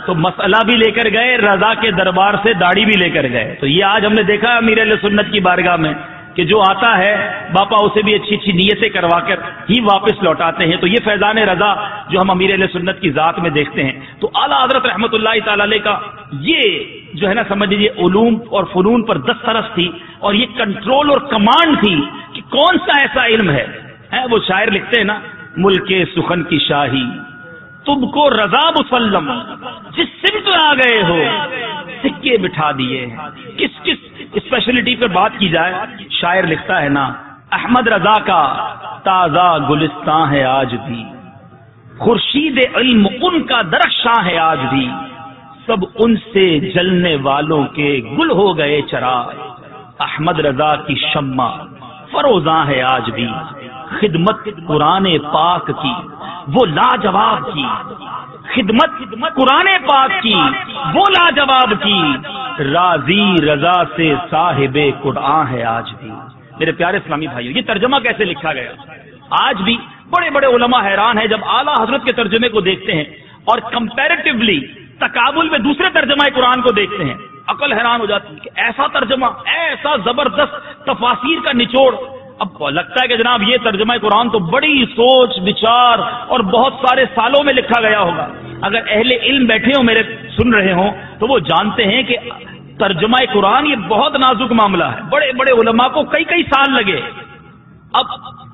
تو مسئلہ بھی لے کر گئے، رضا کے دربار سے داڑھی بھی لے کر گئے. تو یہ آج ہم نے دیکھا امیر اہل سنت کی بارگاہ میں کہ جو آتا ہے باپا اسے بھی اچھی اچھی نیتیں کروا کر ہی واپس لوٹاتے ہیں. تو یہ فیضان رضا جو ہم امیر اہل سنت کی ذات میں دیکھتے ہیں. تو اعلیٰ حضرت رحمۃ اللہ تعالی علیہ کا یہ جو ہے نا سمجھ لیجیے علوم اور فنون پر دسترس تھی، اور یہ کنٹرول اور کمانڈ تھی کہ کون سا ایسا علم ہے. وہ شاعر لکھتے ہیں نا، ملک سخن کی شاہی تم کو رضا مسلم، جس سمت آ گئے ہو سکے بٹھا دیے. کس کس اسپیشلٹی پر بات کی جائے، شاعر لکھتا ہے نا، احمد رضا کا تازہ گلستان ہے آج بھی، خورشید علم ان کا درخشاں ہے آج بھی، سب ان سے جلنے والوں کے گل ہو گئے چراغ. احمد رضا کی شمع فروزاں ہے آج بھی، خدمت قرآن پاک کی وہ لاجواب کی، خدمت قرآن پاک کی وہ لاجواب کی، راضی رضا سے صاحب قرآن ہے آج بھی. میرے پیارے اسلامی بھائیو، یہ ترجمہ کیسے لکھا گیا؟ آج بھی بڑے بڑے علماء حیران ہیں جب اعلیٰ حضرت کے ترجمے کو دیکھتے ہیں اور کمپیریٹیولی تقابل میں دوسرے ترجمہ قرآن کو دیکھتے ہیں. عقل حیران ہو جاتی ہے کہ ایسا ترجمہ، ایسا زبردست تفاسیر کا نچوڑ. اب لگتا ہے کہ جناب یہ ترجمہ قرآن تو بڑی سوچ بچار اور بہت سارے سالوں میں لکھا گیا ہوگا. اگر اہل علم بیٹھے ہوں میرے سن رہے ہوں تو وہ جانتے ہیں کہ ترجمہ قرآن یہ بہت نازک معاملہ ہے. بڑے بڑے علماء کو کئی کئی سال لگے. اب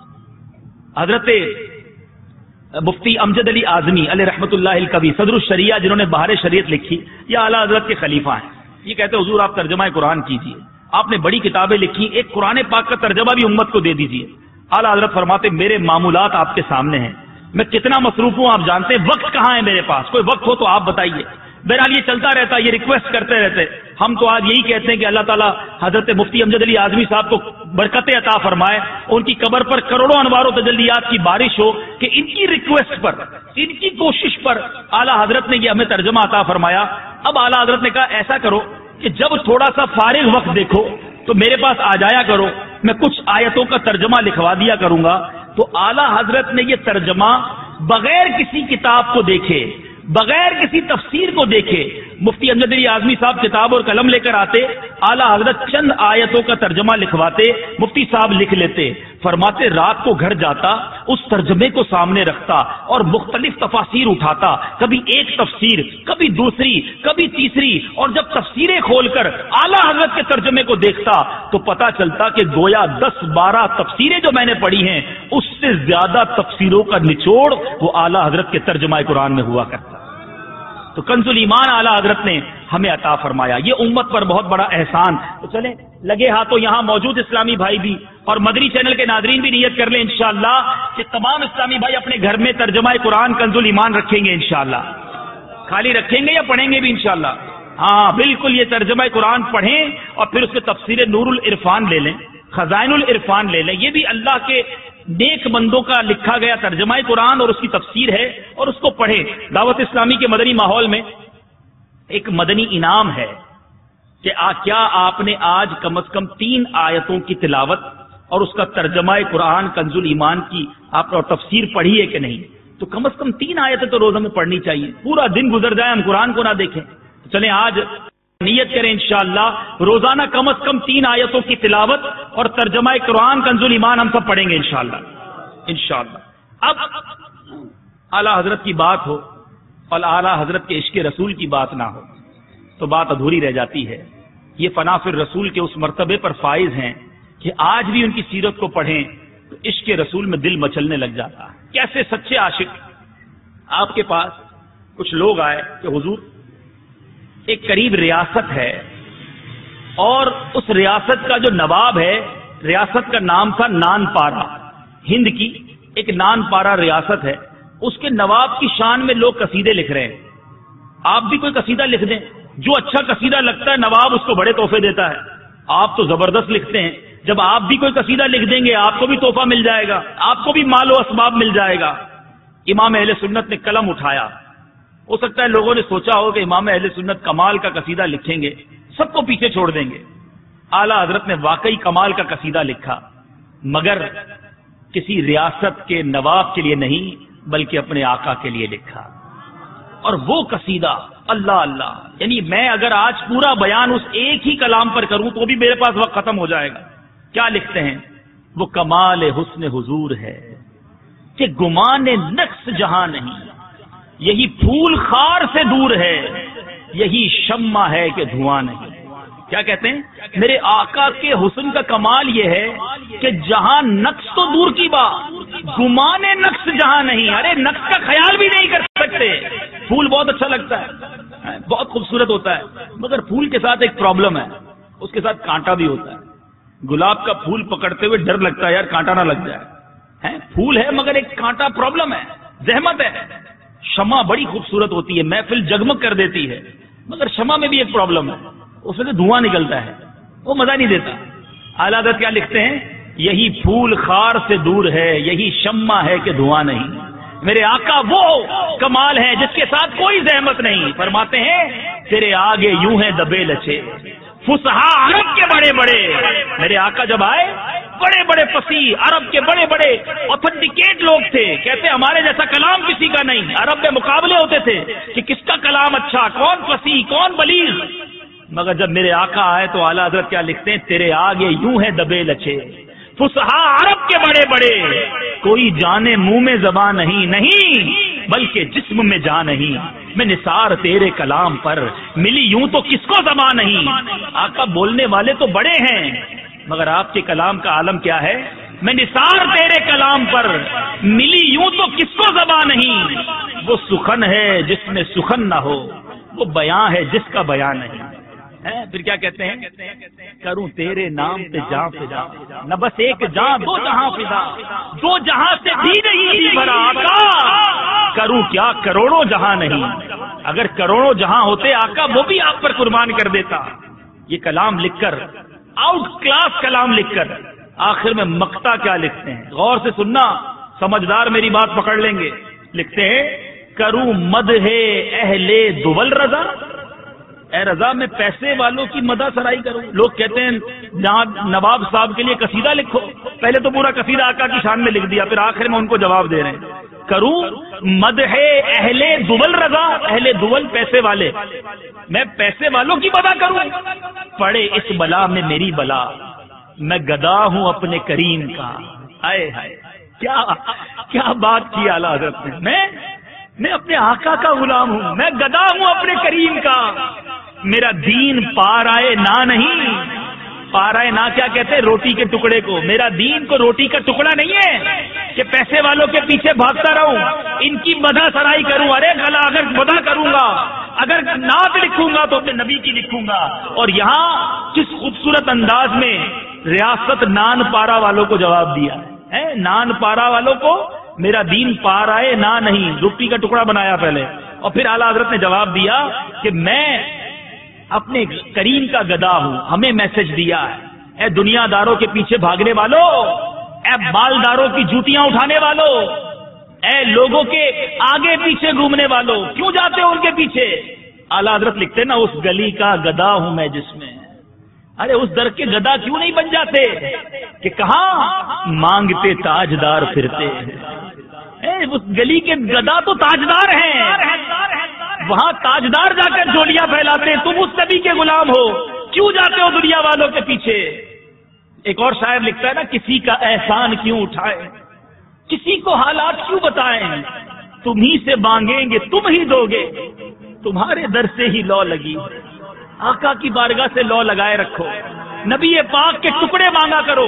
حضرت مفتی امجد علی اعظمی علیہ رحمۃ اللہ الکبیر صدر الشریعہ، جنہوں نے بہار شریعت لکھی، یہ اعلیٰ حضرت کے خلیفہ ہیں. یہ کہتے ہیں حضور آپ ترجمہ قرآن کیجیے، آپ نے بڑی کتابیں لکھی، ایک قرآن پاک کا ترجمہ بھی امت کو دے دیجیے. اعلیٰ حضرت فرماتے میرے معمولات آپ کے سامنے ہیں، میں کتنا مصروف ہوں آپ جانتے ہیں، وقت کہاں ہے میرے پاس، کوئی وقت ہو تو آپ بتائیے. بہرحال یہ چلتا رہتا، یہ ریکویسٹ کرتے رہتے. ہم تو آج یہی کہتے ہیں کہ اللہ تعالیٰ حضرت مفتی امجد علی اعظمی صاحب کو برکت عطا فرمائے، ان کی قبر پر کروڑوں انوار و تجلیات کی بارش ہو کہ ان کی ریکویسٹ پر، ان کی کوشش پر اعلیٰ حضرت نے یہ ہمیں ترجمہ عطا فرمایا. اب اعلیٰ حضرت نے کہا ایسا کرو کہ جب تھوڑا سا فارغ وقت دیکھو تو میرے پاس آ جایا کرو، میں کچھ آیتوں کا ترجمہ لکھوا دیا کروں گا. تو اعلیٰ حضرت نے یہ ترجمہ بغیر کسی کتاب کو دیکھے، بغیر کسی تفسیر کو دیکھے، مفتی امجد علی اعظمی صاحب کتاب اور قلم لے کر آتے، اعلیٰ حضرت چند آیتوں کا ترجمہ لکھواتے، مفتی صاحب لکھ لیتے. فرماتے رات کو گھر جاتا، اس ترجمے کو سامنے رکھتا اور مختلف تفاسیر اٹھاتا، کبھی ایک تفسیر، کبھی دوسری، کبھی تیسری، اور جب تفسیریں کھول کر اعلیٰ حضرت کے ترجمے کو دیکھتا تو پتا چلتا کہ گویا 10-12 تفسیریں جو میں نے پڑھی ہیں اس سے زیادہ تفسیروں کا نچوڑ وہ اعلیٰ حضرت کے ترجمہ قرآن میں ہوا کرتا. تو کنز الایمان اعلیٰ حضرت نے ہمیں عطا فرمایا، یہ امت پر بہت بڑا احسان. تو چلیں لگے ہاتھوں یہاں موجود اسلامی بھائی بھی اور مدری چینل کے ناظرین بھی نیت کر لیں انشاءاللہ کہ تمام اسلامی بھائی اپنے گھر میں ترجمہ قرآن کنز الایمان رکھیں گے انشاءاللہ. خالی رکھیں گے یا پڑھیں گے بھی انشاءاللہ؟ ہاں بالکل، یہ ترجمہ قرآن پڑھیں اور پھر اس کے تفسیر نور العرفان لے لیں، خزائن العرفان لے لیں. یہ بھی اللہ کے نیک بندوں کا لکھا گیا ترجمہ قرآن اور اس کی تفسیر ہے، اور اس کو پڑھیں. دعوت اسلامی کے مدنی ماحول میں ایک مدنی انعام ہے کہ کیا آپ نے آج کم از کم 3 آیتوں کی تلاوت اور اس کا ترجمہ قرآن کنز الایمان کی آپ اور تفسیر پڑھی ہے کہ نہیں؟ تو کم از کم 3 آیتیں تو روزہ میں پڑھنی چاہیے. پورا دن گزر جائے ہم قرآن کو نہ دیکھیں. تو چلیں آج نیت کریں انشاءاللہ روزانہ کم از کم 3 آیتوں کی تلاوت اور ترجمہ قرآن کنز الایمان ہم سب پڑھیں گے انشاءاللہ. اب اعلیٰ حضرت کی بات ہو اور اعلیٰ حضرت کے عشق رسول کی بات نہ ہو تو بات ادھوری رہ جاتی ہے. یہ فنا فی الرسول کے اس مرتبے پر فائز ہیں کہ آج بھی ان کی سیرت کو پڑھیں تو عشق رسول میں دل مچلنے لگ جاتا ہے. کیسے سچے عاشق. آپ کے پاس کچھ لوگ آئے کہ حضور ایک قریب ریاست ہے اور اس ریاست کا جو نواب ہے، ریاست کا نام تھا نان پارا، ہند کی ایک نان پارا ریاست ہے، اس کے نواب کی شان میں لوگ قصیدے لکھ رہے ہیں. آپ بھی کوئی قصیدہ لکھ دیں، جو اچھا قصیدہ لگتا ہے نواب اس کو بڑے تحفے دیتا ہے. آپ تو زبردست لکھتے ہیں، جب آپ بھی کوئی قصیدہ لکھ دیں گے آپ کو بھی تحفہ مل جائے گا، آپ کو بھی مال و اسباب مل جائے گا. امام اہل سنت نے قلم اٹھایا. ہو سکتا ہے لوگوں نے سوچا ہو کہ امام اہل سنت کمال کا قصیدہ لکھیں گے، سب کو پیچھے چھوڑ دیں گے. اعلیٰ حضرت نے واقعی کمال کا قصیدہ لکھا، مگر کسی ریاست کے نواب کے لیے نہیں بلکہ اپنے آقا کے لیے لکھا. اور وہ قصیدہ اللہ اللہ، یعنی میں اگر آج پورا بیان اس ایک ہی کلام پر کروں تو بھی میرے پاس وقت ختم ہو جائے گا. کیا لکھتے ہیں؟ وہ کمال حسن حضور ہے کہ گمان نقص جہاں نہیں، یہی پھول خار سے دور ہے، یہی شمع ہے کہ دھواں نہیں. کیا کہتے ہیں؟ میرے آقا کے حسن کا کمال یہ ہے کہ جہاں نقص تو دور کی بات، گمان نقص جہاں نہیں. ارے نقص کا خیال بھی نہیں کر سکتے. پھول بہت اچھا لگتا ہے، بہت خوبصورت ہوتا ہے، مگر پھول کے ساتھ ایک پرابلم ہے، اس کے ساتھ کانٹا بھی ہوتا ہے. گلاب کا پھول پکڑتے ہوئے ڈر لگتا ہے یار کانٹا نہ لگ جائے. پھول ہے مگر ایک کانٹا پرابلم ہے، زحمت ہے. شمع بڑی خوبصورت ہوتی ہے، محفل جگمگ کر دیتی ہے، مگر شمع میں بھی ایک پرابلم ہے، اس میں سے دھواں نکلتا ہے، وہ مزہ نہیں دیتا. اعلیٰ حضرت کیا لکھتے ہیں؟ یہی پھول خار سے دور ہے، یہی شمع ہے کہ دھواں نہیں. میرے آقا وہ کمال ہے جس کے ساتھ کوئی زحمت نہیں. فرماتے ہیں تیرے آگے یوں ہے دبے لچے فصحا عرب کے بڑے بڑے. میرے آقا جب آئے بڑے بڑے فصیح عرب کے بڑے بڑے اوتھینٹیکیٹ لوگ تھے، کہتے ہمارے جیسا کلام کسی کا نہیں. عرب میں مقابلے ہوتے تھے کہ کس کا کلام اچھا، کون فصیح کون بلیغ. مگر جب میرے آقا آئے تو اعلیٰ حضرت کیا لکھتے ہیں؟ تیرے آگے یوں ہے دبے لچے فصحا عرب کے بڑے بڑے. کوئی جانے منہ میں زبان نہیں بلکہ جسم میں جان نہیں. میں نثار تیرے کلام پر ملی یوں تو کس کو زبان نہیں. آقا بولنے والے تو بڑے ہیں مگر آپ کے کلام کا عالم کیا ہے؟ میں نثار تیرے کلام پر ملی یوں تو کس کو زبان نہیں. وہ سخن ہے جس میں سخن نہ ہو، وہ بیاں ہے جس کا بیان نہیں. پھر کیا کہتے ہیں؟ کروں تیرے نام پہ جاں فدا، نہ بس ایک جاں دو جہاں فدا. دو جہاں سے بھی نہیں بھرا آقا، کروں کیا کروڑوں جہاں نہیں. اگر کروڑوں جہاں ہوتے آقا وہ بھی آپ پر قربان کر دیتا. یہ کلام لکھ کر، آؤٹ کلاس کلام لکھ کر، آخر میں مقتا کیا لکھتے ہیں؟ غور سے سننا، سمجھدار میری بات پکڑ لیں گے. لکھتے ہیں کروں مدح اہل دول رضا. اے رضا میں پیسے والوں کی مدح سرائی کروں. لوگ کہتے ہیں جہاں نواب صاحب کے لیے قصیدہ لکھو، پہلے تو پورا قصیدہ آقا کی شان میں لکھ دیا، پھر آخر میں ان کو جواب دے رہے ہیں. کروں مدح اہل دول رضا، اہل دول پیسے والے، میں پیسے والوں کی مدح کروں. پڑے اس بلا میں میری بلا، میں گدا ہوں اپنے کریم کا. ہائے ہائے کیا بات کی اعلیٰ حضرت نے. میں اپنے آقا کا غلام ہوں، میں گدا ہوں اپنے کریم کا. میرا دین پارائے نہ نہیں. پارائے نہ کیا کہتے ہیں؟ روٹی کے ٹکڑے کو. میرا دین کو روٹی کا ٹکڑا نہیں ہے کہ پیسے والوں کے پیچھے بھاگتا رہوں، ان کی مدح سرائی کروں. ارے گلا اگر مدح کروں گا، اگر نعت لکھوں گا تو اپنے نبی کی لکھوں گا. اور یہاں کس خوبصورت انداز میں ریاست نان پارا والوں کو جواب دیا ہے. نان پارا والوں کو میرا دین پارائے نہ نہیں، روٹی کا ٹکڑا بنایا پہلے، اور پھر اعلیٰ حضرت نے جواب دیا کہ میں اپنے کریم کا گدا ہوں. ہمیں میسج دیا ہے، اے دنیا داروں کے پیچھے بھاگنے والوں، اے بالداروں کی جوتیاں اٹھانے والوں، اے لوگوں کے آگے پیچھے گھومنے والوں، کیوں جاتے ہو ان کے پیچھے؟ اعلیٰ حضرت لکھتے نا اس گلی کا گدا ہوں میں جس میں. ارے اس در کے گدا کیوں نہیں بن جاتے کہ کہاں مانگتے تاجدار پھرتے ہیں. اس گلی کے گدا تو تاجدار ہیں، وہاں تاجدار جا کر جولیاں پھیلاتے. تم اس نبی کے غلام ہو، کیوں جاتے ہو دنیا والوں کے پیچھے؟ ایک اور شاعر لکھتا ہے نا، کسی کا احسان کیوں اٹھائے، کسی کو حالات کیوں بتائیں. تم ہی سے مانگیں گے تم ہی دو گے، تمہارے در سے ہی لو لگی. آقا کی بارگاہ سے لو لگائے رکھو، نبی پاک کے ٹکڑے مانگا کرو.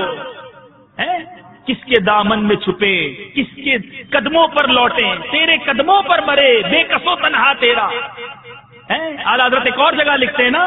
کس کے دامن میں چھپے، کس کے قدموں پر لوٹے، تیرے قدموں پر مرے بے کسو تنہا تیرا. اعلیٰ حضرت ایک اور جگہ لکھتے ہیں نا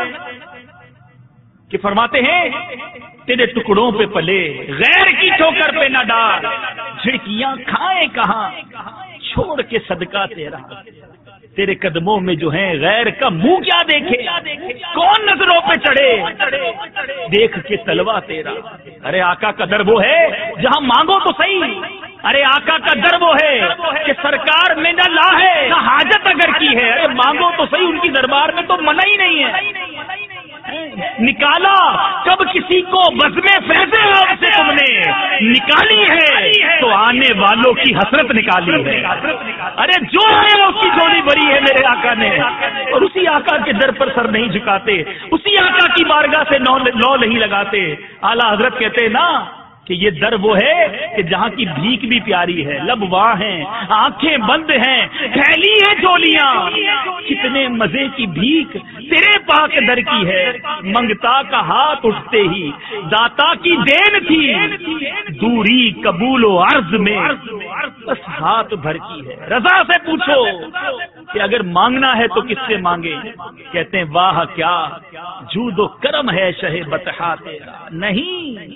کہ فرماتے ہیں تیرے ٹکڑوں پہ پلے غیر کی ٹھوکر پہ نہ ڈال، جھڑکیاں کھائیں کہاں چھوڑ کے صدقہ تیرا. تیرے قدموں میں جو ہیں غیر کا منہ کیا دیکھے، کون نظروں پہ چڑھے دیکھ کے تلوا تیرا. ارے آقا کا در وہ ہے جہاں مانگو تو صحیح. ارے آقا کا در وہ ہے کہ سرکار میں نہ لا ہے نہ حاجت اگر کی ہے. ارے مانگو تو صحیح، ان کی دربار میں تو منع ہی نہیں ہے. نکالا کب کسی کو بزم فیض آپ سے تم نے نکالی ہے تو آنے والوں کی حسرت نکالی ہے. ارے جو ہے اس کی جوڑی بری ہے میرے آقا نے, اور اسی آقا کے در پر سر نہیں جھکاتے, اسی آقا کی بارگاہ سے لو نہیں لگاتے. اعلیٰ حضرت کہتے ہیں نا کہ یہ در وہ ہے کہ جہاں کی بھیک بھی پیاری ہے, لب واں ہیں, آنکھیں بند ہیں, پھیلی ہے جولیاں, کتنے مزے کی بھیک تیرے پاک در کی ہے. منگتا کا ہاتھ اٹھتے ہی داتا کی دین تھی, دوری قبول و عرض میں بس ہاتھ بھر کی ہے. رضا سے پوچھو کہ اگر مانگنا ہے تو کس سے مانگے, کہتے ہیں واہ کیا جود و کرم ہے شہ بطحا تیرا, نہیں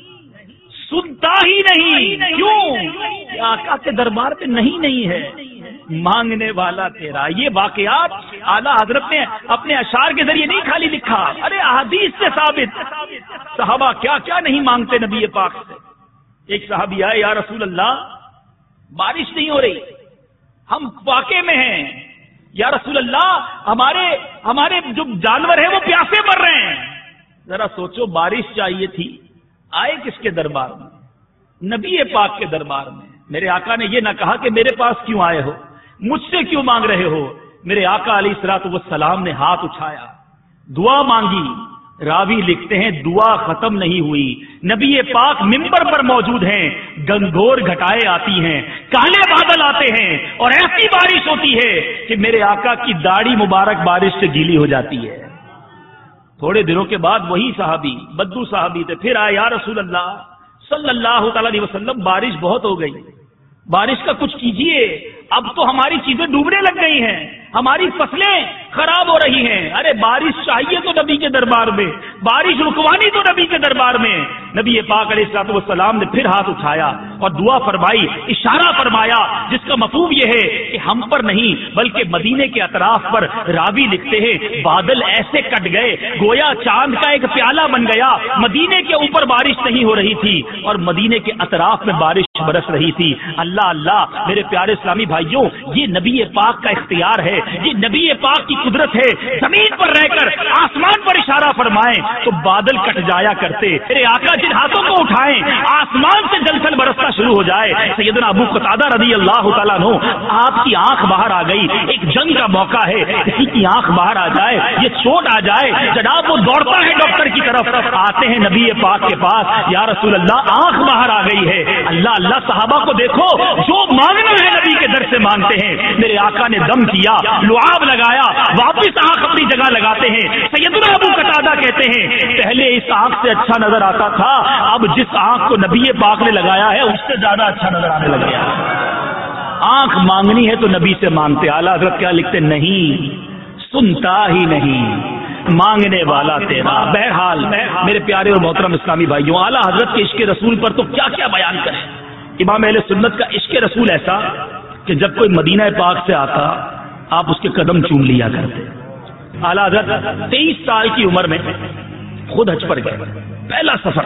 سنتا ہی نہیں. کیوں؟ آقا کے دربار پہ نہیں ہے مانگنے والا تیرا. یہ واقعات اعلیٰ حضرت نے اپنے اشعار کے ذریعے نہیں خالی لکھا, ارے احادیث سے ثابت. صحابہ کیا کیا نہیں مانگتے نبی پاک سے. ایک صحابی آئے, یا رسول اللہ بارش نہیں ہو رہی, ہم واقع میں ہیں, یا رسول اللہ ہمارے جو جانور ہیں وہ پیاسے مر رہے ہیں. ذرا سوچو, بارش چاہیے تھی, آئے کس کے دربار میں؟ نبی پاک کے دربار میں. میرے آقا نے یہ نہ کہا کہ میرے پاس کیوں آئے ہو, مجھ سے کیوں مانگ رہے ہو. میرے آقا علیہ الصلوۃ والسلام نے ہاتھ اٹھایا, دعا مانگی. راوی لکھتے ہیں دعا ختم نہیں ہوئی, نبی پاک منبر پر موجود ہیں, گنگور گھٹائیں آتی ہیں, کالے بادل آتے ہیں, اور ایسی بارش ہوتی ہے کہ میرے آقا کی داڑھی مبارک بارش سے گیلی ہو جاتی ہے. تھوڑے دنوں کے بعد وہی صحابی, بدو صحابی تھے, پھر آئے, یا رسول اللہ صلی اللہ تعالی علیہ وسلم بارش بہت ہو گئی, بارش کا کچھ کیجئے, اب تو ہماری چیزیں ڈوبنے لگ گئی ہیں, ہماری فصلیں خراب ہو رہی ہیں. ارے بارش چاہیے تو نبی کے دربار میں, بارش رکوانی تو نبی کے دربار میں. نبی پاک علیہ الصلوۃ والسلام نے پھر ہاتھ اٹھایا اور دعا فرمائی, اشارہ فرمایا, جس کا مفہوم یہ ہے کہ ہم پر نہیں بلکہ مدینے کے اطراف پر. راوی لکھتے ہیں بادل ایسے کٹ گئے گویا چاند کا ایک پیالہ بن گیا. مدینے کے اوپر بارش نہیں ہو رہی تھی اور مدینے کے اطراف میں بارش برس رہی تھی. اللہ اللہ میرے پیارے اسلامی بھائیوں, یہ نبی پاک کا اختیار ہے, یہ نبی پاک کی قدرت ہے. زمین پر رہ کر آسمان پر اشارہ فرمائیں تو بادل کٹ جایا کرتے. میرے آقا جن ہاتھوں کو اٹھائیں آسمان سے جلسل برسنا شروع ہو جائے. سیدنا ابو قتادہ رضی اللہ تعالیٰ عنہ, آپ کی آنکھ باہر آ گئی, ایک جنگ کا موقع ہے, کسی کی آنکھ باہر آ جائے, یہ چوٹ آ جائے, جناب وہ دوڑتا ہے ڈاکٹر کی طرف, آتے ہیں نبی پاک کے پاس, یا رسول اللہ آنکھ باہر آ گئی ہے. اللہ اللہ صحابہ کو دیکھو, جو مانگنا ہے نبی کے در سے مانگتے ہیں. میرے آقا نے دم کیا, لعاب لگایا, واپس آنکھ اپنی جگہ لگاتے ہیں. سیدنا ابو قتادہ کہتے ہیں پہلے اس آنکھ سے اچھا نظر آتا تھا, اب جس آنکھ کو نبی پاک نے لگایا ہے اس سے زیادہ اچھا نظر آنے لگ گیا. آنکھ مانگنی ہے تو نبی سے مانگتے. اعلیٰ حضرت کیا لکھتے, نہیں سنتا ہی نہیں مانگنے والا تیرا. بہرحال میرے پیارے اور محترم اسلامی بھائیوں, اعلیٰ حضرت کے عشق رسول پر تو کیا کیا بیان کریں. امام اہل سنت کا عشق رسول ایسا کہ جب کوئی مدینہ پاک سے آتا آپ اس کے قدم چوم لیا کرتے. اعلیٰ حضرت 23 سال کی عمر میں خود حج پر گئے, پہلا سفر,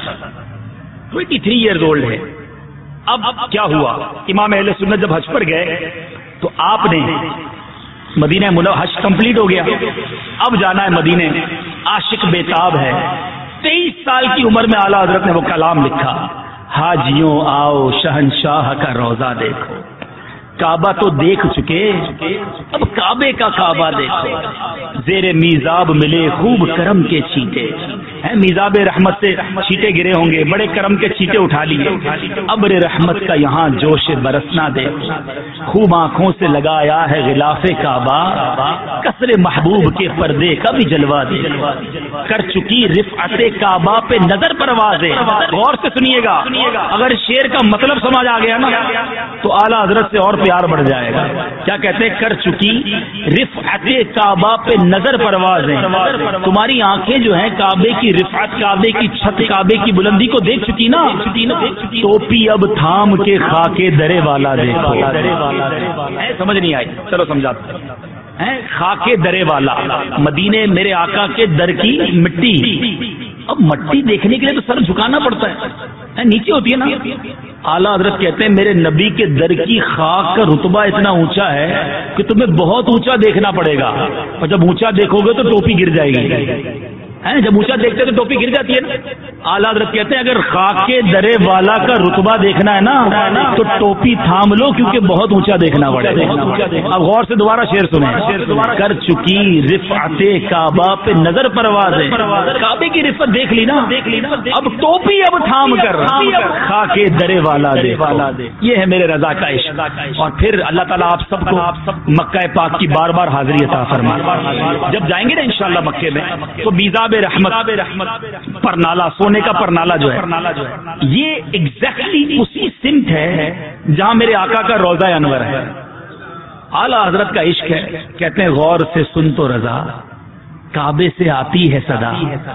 23 ایئرز اولڈ ہے. اب کیا ہوا, امام اہل سنت جب حج پر گئے تو آپ نے مدینہ منورہ, حج کمپلیٹ ہو گیا, اب جانا ہے مدینے, عاشق بیتاب ہے. 23 سال کی عمر میں اعلیٰ حضرت نے وہ کلام لکھا, حاجیوں آؤ شہنشاہ کا روضہ دیکھو. کعبہ تو دیکھ چکے, اب کعبے کا کعبہ دیکھو. زیر میزاب ملے خوب کرم کے چھینٹے, میزاب رحمت سے چھینٹے گرے ہوں گے, بڑے کرم کے چھینٹے اٹھا لیے. ابر رحمت کا یہاں جوش برسنا دیکھو, خوب آنکھوں سے لگایا ہے غلاف کعبہ, کثر محبوب کے پردے کا بھی جلوہ دے. کر چکی رفعت کعبہ پہ نظر پروازے. غور سے سنیے گا, اگر شعر کا مطلب سمجھ آ گیا نا تو اعلیٰ حضرت سے اور پیار بڑھ جائے گا. کیا کہتے ہیں, کر چکی رفعت کعبہ پہ نظر پروازیں. تمہاری آنکھیں جو ہیں کعبے کی رفعت, کعبے کی چھت, کعبے کی بلندی کو دیکھ چکی نا. ٹوپی اب تھام کے خاکے درے والا دیکھو. سمجھ نہیں آئی, چلو سمجھاتے ہیں. خاکے درے والا, مدینے میرے آقا کے در کی مٹی. اب مٹی دیکھنے کے لیے تو سر جھکانا پڑتا ہے, نیچے ہوتی ہے نا. اعلیٰ حضرت کہتے ہیں میرے نبی کے در کی خاک کا رتبہ اتنا اونچا ہے کہ تمہیں بہت اونچا دیکھنا پڑے گا, اور جب اونچا دیکھو گے تو ٹوپی گر جائے گی. جب اونچا دیکھتے تو ٹوپی گر جاتی ہے نا. اعلیٰ حضرت کہتے ہیں اگر خاک درے والا کا رتبہ دیکھنا ہے نا تو ٹوپی تھام لو کیونکہ بہت اونچا دیکھنا پڑے. اب غور سے دوبارہ شعر سنیں. کر چکی رفعت کعبہ پہ نظر پرواز ہے, کعبے کی رفت دیکھ لی نا, اب ٹوپی اب تھام کر خاک درے والا دے. یہ ہے میرے رضا کا عشق. اور پھر اللہ تعالیٰ آپ سب کو مکہ پاک کی بار بار حاضری عطا فرمائے. جب جائیں گے نا انشاءاللہ مکے میں تو میزاب رحمت پرنالہ, سونے کا پرنالہ جو ہے یہ ایگزیکٹلی اسی سمت ہے جہاں میرے آقا کا روضہ انور ہے. اعلیٰ حضرت کا عشق ہے. کہتے ہیں غور سے سن تو رضا کعبے سے آتی ہے صدا,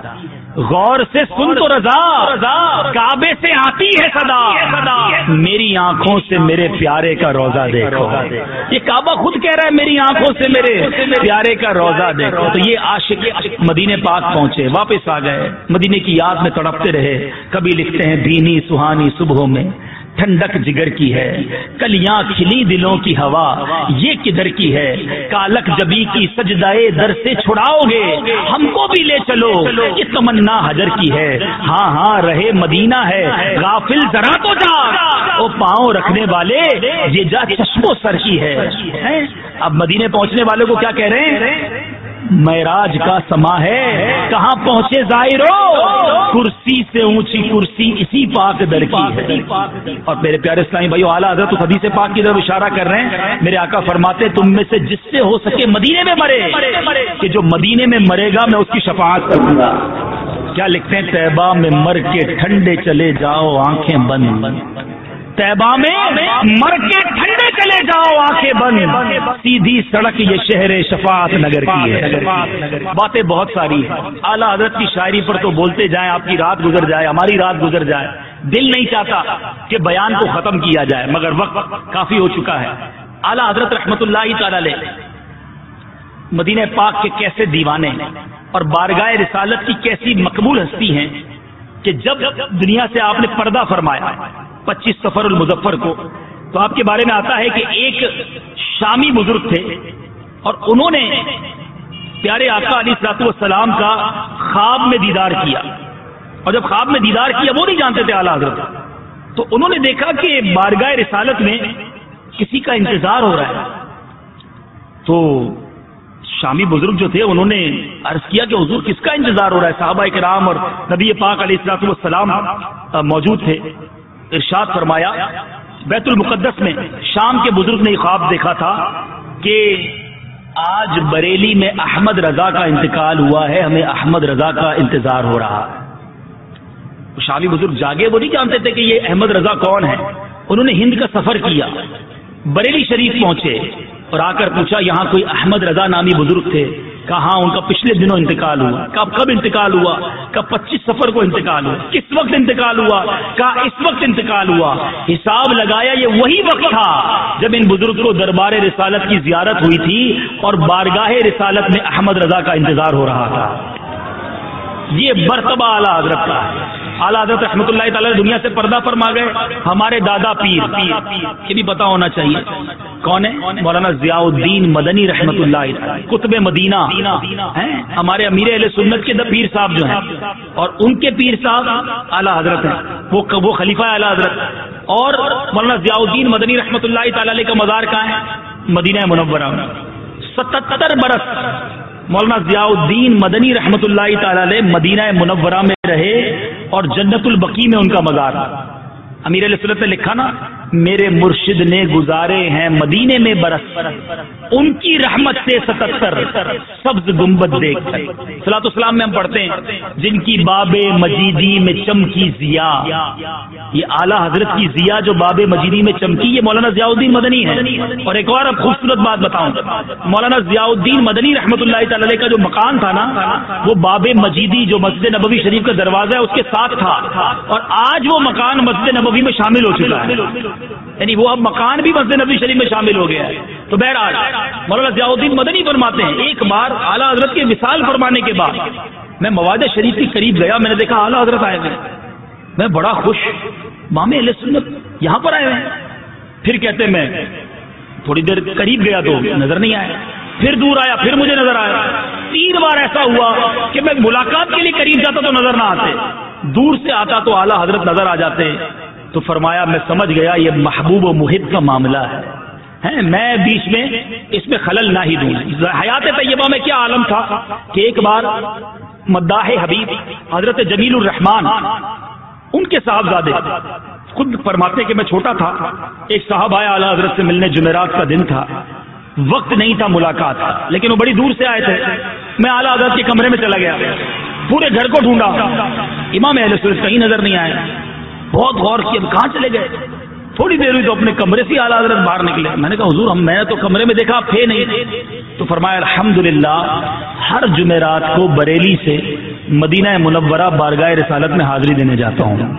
غور سے سن تو رضا کعبے سے آتی ہے صدا, میری آنکھوں سے میرے پیارے کا روضہ دیکھو. یہ کعبہ خود کہہ رہا ہے میری آنکھوں سے میرے پیارے کا روضہ دیکھو. تو یہ عاشق مدینے پاک پہنچے, واپس آ گئے, مدینے کی یاد میں تڑپتے رہے. کبھی لکھتے ہیں بھینی سہانی صبحوں میں ٹھنڈک جگر کی ہے, کلیاں کھلی دلوں کی ہوا یہ کدھر کی ہے, کالک جبی کی سجدائے در سے چھڑاؤ گے ہم کو بھی لے چلو یہ تمنا حجر کی ہے. ہاں ہاں رہے مدینہ ہے غافل ذرا تو جا, وہ پاؤں رکھنے والے یہ جا چشم و سر کی ہے. اب مدینے پہنچنے والے کو کیا کہہ رہے ہیں؟ معراج کا سما ہے کہاں پہنچے زائرو, کرسی سے اونچی کرسی اسی پاک در کی ہے. اور میرے پیارے اسلامی بھائیو, اعلیٰ حضرت اس حدیث پاک کی طرف اشارہ کر رہے ہیں. میرے آقا فرماتے تم میں سے جس سے ہو سکے مدینے میں مرے, کہ جو مدینے میں مرے گا میں اس کی شفاعت کروں گا. کیا لکھتے ہیں؟ طیبہ میں مر کے ٹھنڈے چلے جاؤ آنکھیں بند, طیبہ میں مر کے ٹھنڈے چلے جاؤ آنکھیں بند, سیدھی سڑک یہ شہر شفاعت نگر کی ہے. باتیں بہت ساری ہیں. اعلیٰ حضرت کی شاعری پر تو بولتے جائیں, آپ کی رات گزر جائے, ہماری رات گزر جائے. دل نہیں چاہتا کہ بیان کو ختم کیا جائے مگر وقت کافی ہو چکا ہے. اعلیٰ حضرت رحمت اللہ تعالی علیہ مدینہ پاک کے کیسے دیوانے اور بارگاہ رسالت کی کیسی مقبول ہستی ہیں کہ جب دنیا سے آپ نے پردہ فرمایا 25 سفر المظفر کو, تو آپ کے بارے میں آتا ہے کہ ایک شامی بزرگ تھے اور انہوں نے پیارے آقا علیہ الصلوۃ والسلام کا خواب میں دیدار کیا. اور جب خواب میں دیدار کیا, وہ نہیں جانتے تھے اعلیٰ حضرت, تو انہوں نے دیکھا کہ بارگاہ رسالت میں کسی کا انتظار ہو رہا ہے. تو شامی بزرگ جو تھے انہوں نے عرض کیا کہ حضور کس کا انتظار ہو رہا ہے؟ صحابہ کرام اور نبی پاک علیہ الصلوۃ والسلام موجود تھے. ارشاد فرمایا بیت المقدس میں شام کے بزرگ نے خواب دیکھا تھا کہ آج بریلی میں احمد رضا کا انتقال ہوا ہے, ہمیں احمد رضا کا انتظار ہو رہا ہے. شامی بزرگ جاگے, وہ نہیں جانتے تھے کہ یہ احمد رضا کون ہے. انہوں نے ہند کا سفر کیا, بریلی شریف پہنچے اور آ کر پوچھا یہاں کوئی احمد رضا نامی بزرگ تھے؟ کہا ان کا پچھلے دنوں انتقال ہوا. کب انتقال ہوا؟ 25 سفر کو انتقال ہوا. کس وقت انتقال ہوا؟ کہا اس وقت انتقال ہوا. حساب لگایا یہ وہی وقت تھا جب ان بزرگ کو دربار رسالت کی زیارت ہوئی تھی اور بارگاہ رسالت میں احمد رضا کا انتظار ہو رہا تھا. یہ مرتبہ اعلیٰ حضرت کا. اعلیٰ حضرت رحمۃ اللہ تعالی دنیا سے پردہ فرما گئے. ہمارے دادا پیر یہ بھی پتا ہونا چاہیے کون ہے؟ مولانا ضیاء الدین مدنی رحمۃ اللہ قطب مدینہ ہیں. ہمارے امیر اہل سنت کے پیر صاحب جو ہیں, اور ان کے پیر صاحب اعلیٰ حضرت ہیں, وہ خلیفہ اعلیٰ حضرت. اور مولانا ضیاء الدین مدنی رحمۃ اللہ تعالی علیہ کا مزار کہاں ہے؟ مدینہ منورہ میں. 77 برس مولانا ضیاء الدین مدنی رحمۃ اللہ تعالی علیہ مدینہ منورہ میں رہے اور جنت البقیع میں ان کا مزار. امیر علیہ سنت نے لکھا نا, میرے مرشد نے گزارے ہیں مدینے میں برس, ان کی رحمت سے 77 سبز گنبد دیکھ کر. صلاۃ السلام میں ہم پڑھتے ہیں جن کی باب مجیدی میں چمکی ضیا. یہ اعلیٰ حضرت کی ضیا جو باب مجیدی میں چمکی, یہ مولانا ضیاء الدین مدنی ہے. اور ایک اور اب خوبصورت بات بتاؤں, مولانا ضیاء الدین مدنی رحمۃ اللہ تعالی علیہ کا جو مکان تھا نا, وہ باب مجیدی جو مسجد نبوی شریف کا دروازہ ہے اس کے ساتھ تھا, اور آج وہ مکان مسجد نبوی میں شامل ہو چکا ہے. یعنی وہ اب مکان بھی مسجد نبوی شریف میں شامل ہو گیا ہے. تو بہرحال مولانا ضیاء الدین مدنی فرماتے ہیں ایک بار اعلیٰ حضرت کے وصال فرمانے کے بعد میں مواد شریف کے قریب گیا, میں نے دیکھا اعلیٰ حضرت آئے ہوئے, میں بڑا خوش, امام اہل سنت یہاں پر آئے ہوئے ہیں. پھر کہتے میں تھوڑی دیر قریب گیا تو نظر نہیں آیا, پھر دور آیا, پھر مجھے نظر آیا. 3 بار ایسا ہوا کہ میں ملاقات کے لیے قریب جاتا تو نظر نہ آتے، دور سے آتا تو اعلیٰ حضرت نظر آ جاتے. تو فرمایا میں سمجھ گیا یہ محبوب و محب کا معاملہ ہے، میں بیچ میں اس میں خلل نہ ہی دوں. حیات طیبہ میں کیا عالم تھا کہ ایک بار مداح حبیب حضرت جمیل الرحمان ان کے صاحبزادے خود فرماتے کہ میں چھوٹا تھا، ایک صاحب آیا اعلیٰ حضرت سے ملنے، جمعرات کا دن تھا، وقت نہیں تھا ملاقات کا، لیکن وہ بڑی دور سے آئے تھے. میں اعلیٰ حضرت کے کمرے میں چلا گیا، پورے گھر کو ڈھونڈا، امام اہل سنت کہیں نظر نہیں آئے. بہت غور کیا کہاں چلے گئے. تھوڑی دیر ہوئی تو اپنے کمرے سے اعلیٰ حضرت باہر نکلے. میں نے کہا حضور میں نے تو کمرے میں دیکھا آپ تھے نہیں. تو فرمایا الحمدللہ ہر جمعرات کو بریلی سے مدینہ منورہ بارگاہ رسالت میں حاضری دینے جاتا ہوں.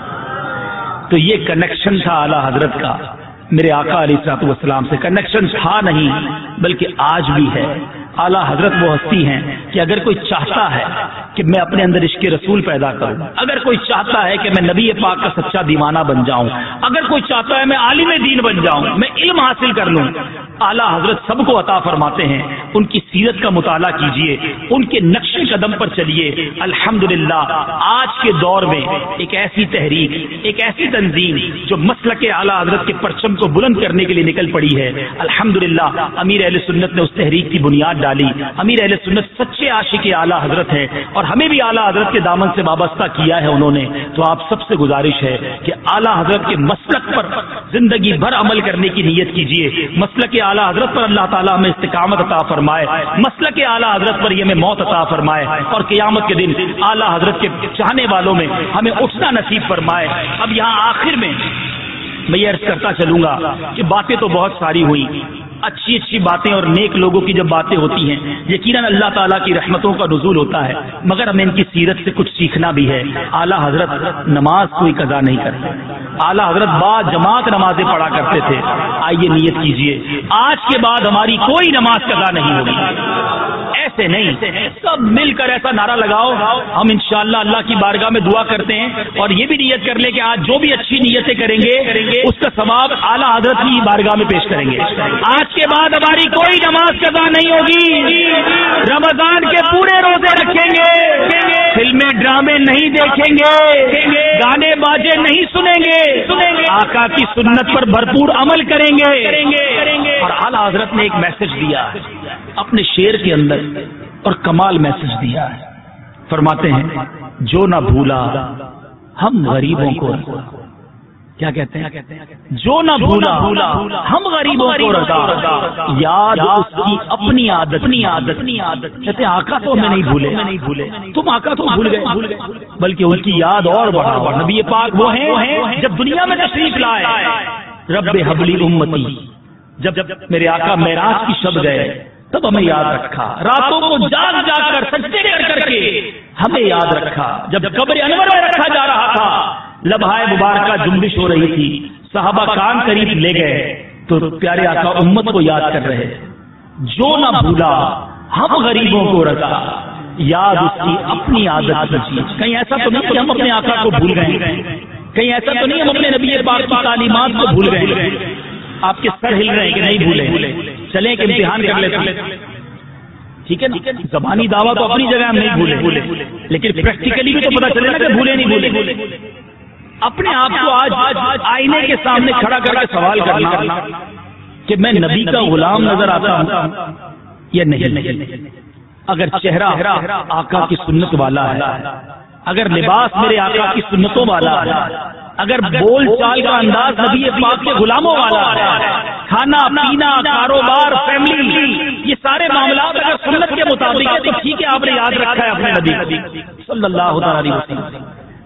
تو یہ کنیکشن تھا اعلیٰ حضرت کا میرے آقا علیہ الصلوۃ والسلام سے. کنیکشن تھا نہیں بلکہ آج بھی ہے. اعلیٰ حضرت وہ ہستی ہیں کہ اگر کوئی چاہتا ہے کہ میں اپنے اندر عشق رسول پیدا کروں، اگر کوئی چاہتا ہے کہ میں نبی پاک کا سچا دیوانہ بن جاؤں، اگر کوئی چاہتا ہے میں عالم دین بن جاؤں، میں علم حاصل کر لوں، اعلیٰ حضرت سب کو عطا فرماتے ہیں. ان کی سیرت کا مطالعہ کیجئے، ان کے نقش قدم پر چلیے. الحمدللہ آج کے دور میں ایک ایسی تحریک، ایک ایسی تنظیم جو مسلک اعلیٰ حضرت کے پرچم کو بلند کرنے کے لیے نکل پڑی ہے. الحمدللہ امیر اہل سنت نے اس تحریک کی بنیاد ڈالی. امیر اہل سنت سچے عاشق اعلیٰ حضرت ہیں اور ہمیں بھی اعلیٰ حضرت کے دامن سے وابستہ کیا ہے انہوں نے. تو آپ سب سے گزارش ہے کہ اعلیٰ حضرت کے مسلک پر زندگی بھر عمل کرنے کی نیت کیجیے. مسلک اعلیٰ حضرت پر اللہ تعالیٰ ہمیں استقامت عطا فرمائے، مسلک اعلیٰ حضرت پر یہ ہمیں موت عطا فرمائے، اور قیامت کے دن اعلیٰ حضرت کے چاہنے والوں میں ہمیں اٹھنا نصیب فرمائے. اب یہاں آخر میں یہ عرض کرتا چلوں گا کہ باتیں تو بہت ساری ہوئی، اچھی اچھی باتیں اور نیک لوگوں کی جب باتیں ہوتی ہیں یقیناً اللہ تعالیٰ کی رحمتوں کا نزول ہوتا ہے، مگر ہمیں ان کی سیرت سے کچھ سیکھنا بھی ہے. اعلیٰ حضرت نماز کوئی قضا نہیں کرتے، اعلیٰ حضرت با جماعت نمازیں پڑھا کرتے تھے. آئیے نیت کیجئے آج کے بعد ہماری کوئی نماز قضا نہیں ہوگی. ایسے نہیں، سب مل کر ایسا نعرہ لگاؤ. ہم انشاءاللہ اللہ کی بارگاہ میں دعا کرتے ہیں اور یہ بھی نیت کر لیں کہ آج جو بھی اچھی نیتیں کریں گے اس کا ثواب اعلیٰ حضرت کی بارگاہ میں پیش کریں گے. آج کے بعد ہماری کوئی نماز قضا نہیں ہوگی. رمضان کے پورے روزے رکھیں گے، فلمیں ڈرامے نہیں دیکھیں گے، گانے باجے نہیں سنیں گے، آقا کی سنت پر بھرپور عمل کریں گے. اور اعلیٰ حضرت نے ایک میسج دیا ہے اپنے شعر کے اندر اور کمال میسج دیا ہے. فرماتے ہیں جو نہ بھولا ہم غریبوں کو، کیا کہتے ہیں؟ جو نہ بھولا ہم غریبوں کو رضا، یاد اس کی اپنی عادت. کہتے ہیں آقا تو ہمیں نہیں بھولے، تم آقا تو بھول گئے، بلکہ ان کی یاد اور بڑھا. نبی پاک وہ ہیں جب دنیا میں تشریف لائے رب حبلی امتی، جب میرے آقا معراج کی شب گئے تب ہمیں یاد رکھا، راتوں کو جاگ جاگ کر سجدے کر کے ہمیں یاد رکھا. جب قبر انور میں رکھا جا رہا تھا لبہائے مبارکہ جنبش ہو رہی تھی، صحابہ کان قریب لے گئے تو پیارے آقا امت کو یاد کر رہے. جو نہ بھولا ہم غریبوں کو رضا، یاد اس کی اپنی عادت کی. کہیں ایسا تو نہیں کہ ہم اپنے آقا کو بھول گئے، کہیں ایسا تو نہیں ہم اپنے نبی پاک کی تعلیمات کو بھول گئے. آپ کے سر ہل رہے ہیں کہ نہیں بھولے؟ چلیں کہ امتحان کر لیتے، ٹھیک ہے نا. زبانی دعویٰ تو اپنی جگہ ہم نہیں بھولے، لیکن پریکٹیکلی بھی تو پتا چلے نا کہ بھولے نہیں بھولے. اپنے آپ کو آج آئینے کے سامنے کھڑا کر کے سوال کرنا کہ میں نبی کا غلام نظر آتا ہوں یا نہیں. اگر چہرہ آقا کی سنت والا ہے، اگر لباس میرے آقا کی سنتوں والا ہے، اگر بول چال کا انداز نبی پاک کے غلاموں والا ہے، کھانا پینا کاروبار فیملی یہ سارے معاملات اگر سنت کے مطابق ہے تو ٹھیک ہے، آپ نے یاد رکھا ہے اپنے نبی صلی اللہ علیہ وسلم.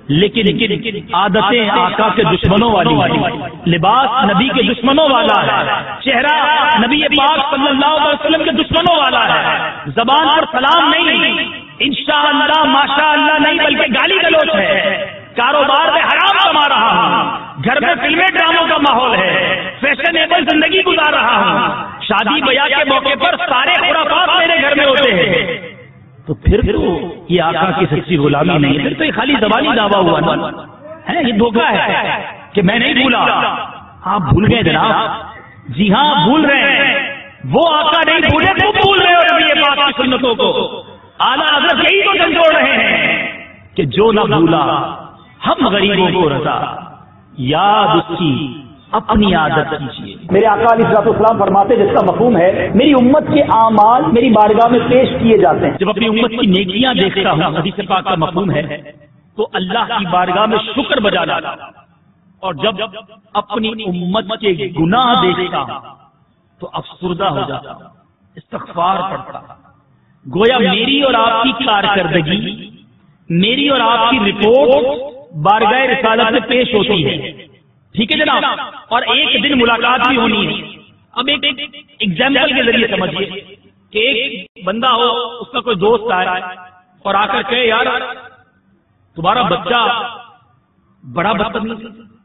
لیکن عادتیں آقا کے دشمنوں والی ہیں، لباس نبی کے دشمنوں والا ہے، چہرہ نبی پاک صلی اللہ علیہ وسلم کے دشمنوں والا ہے، زبان پر سلام نہیں، انشاءاللہ ماشاءاللہ نہیں بلکہ گالی گلوچ ہے، کاروبار میں حرام کما رہا ہوں، گھر میں فلمیں ڈراموں کا ماحول ہے، فیشنیبل زندگی گزار رہا ہوں، شادی بیاہ کے موقع پر سارے خرافات میرے گھر میں ہوتے ہیں. تو پھر تو یہ آقا کی سچی غلامی نہیں، پھر تو یہ خالی زبانی دعویٰ ہوا نا ہے، یہ دھوکہ ہے کہ میں نہیں بھولا. آپ بھول گئے جناب، جی ہاں بھول رہے ہیں. وہ آقا نہیں بھولے، تم بھول رہے ہو نبی پاک کی سنتوں کو. اعلیٰ حضرت یہی تو جھنجھوڑ رہے ہیں کہ جو نہ بھولا ہم غریبوں کو رضا، یاد اس کی اپنی عادت کیجیے۔ میرے آقا علیہ الصلوۃ والسلام فرماتے جس کا مفہوم ہے میری امت کے اعمال میری بارگاہ میں پیش کیے جاتے ہیں۔ جب اپنی امت کی نیکیاں دیکھتا ہوں، حدیث پاک کا مفہوم ہے، تو اللہ کی بارگاہ میں شکر بجا لاتا ہوں، اور جب اپنی امت کے گناہ دیکھتا ہوں تو افسردہ ہو جاتا ہوں، استغفار پڑھتا ہوں۔ گویا میری اور آپ کی کارکردگی، میری اور آپ کی رپورٹ بارگاہ رسالت میں پیش ہوتی ہے، ٹھیک ہے جناب، اور ایک دن ملاقات بھی ہونی ہے۔ اب ایک ایگزامپل کے ذریعے سمجھیے کہ ایک بندہ ہو، اس کا کوئی دوست آئے اور آ کر کہے یار تمہارا بچہ بڑا بدتمیز،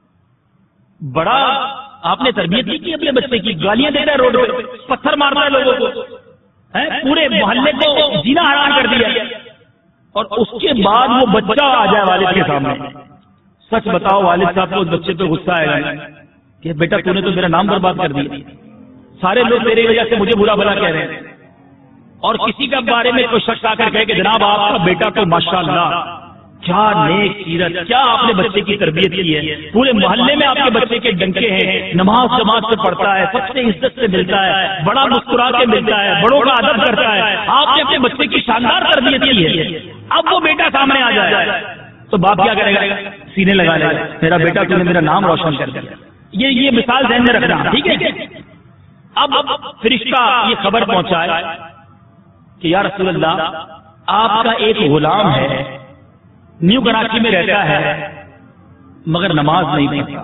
بڑا آپ نے تربیت نہیں کی اپنے بچے کی، گالیاں دیتا ہے روڈ پہ، پتھر مارتا ہے لوگوں کو، پورے محلے کو جینا حرام کر دیا، اور اس کے بعد وہ بچہ آ جائے والد کے سامنے۔ سچ بتاؤ والد صاحب کو اس بچے پہ غصہ آئے گا کہ بیٹا تو نے تو میرا نام برباد کر دیا، سارے لوگ میری وجہ سے مجھے برا بھلا کہہ رہے ہیں، اور کسی کا بارے میں کوئی شخص آ کر کہے کہ جناب آپ کا بیٹا تو ماشاءاللہ کیا نیک سیرت، کیا آپ نے بچے کی تربیت کی ہے، پورے محلے میں آپ کے بچے کے ڈنکے ہیں، نماز جماعت سے پڑھتا ہے، سب سے عزت سے ملتا ہے، بڑا مسکرا کے ملتا ہے، بڑوں کا ادب کرتا ہے، آپ نے اپنے بچے کی شاندار تربیت کی ہے۔ اب وہ بیٹا سامنے آ جائے تو باپ کیا کرے گا؟ سینے لگا لے گا، میرا بیٹا تو نے میرا نام روشن کر دیا۔ یہ مثال ذہن میں رکھنا، ٹھیک ہے؟ اب فرشتہ یہ خبر پہنچائے کہ یا رسول اللہ آپ کا ایک غلام ہے، نیو کراچی میں رہتا ہے مگر نماز نہیں پڑھتا۔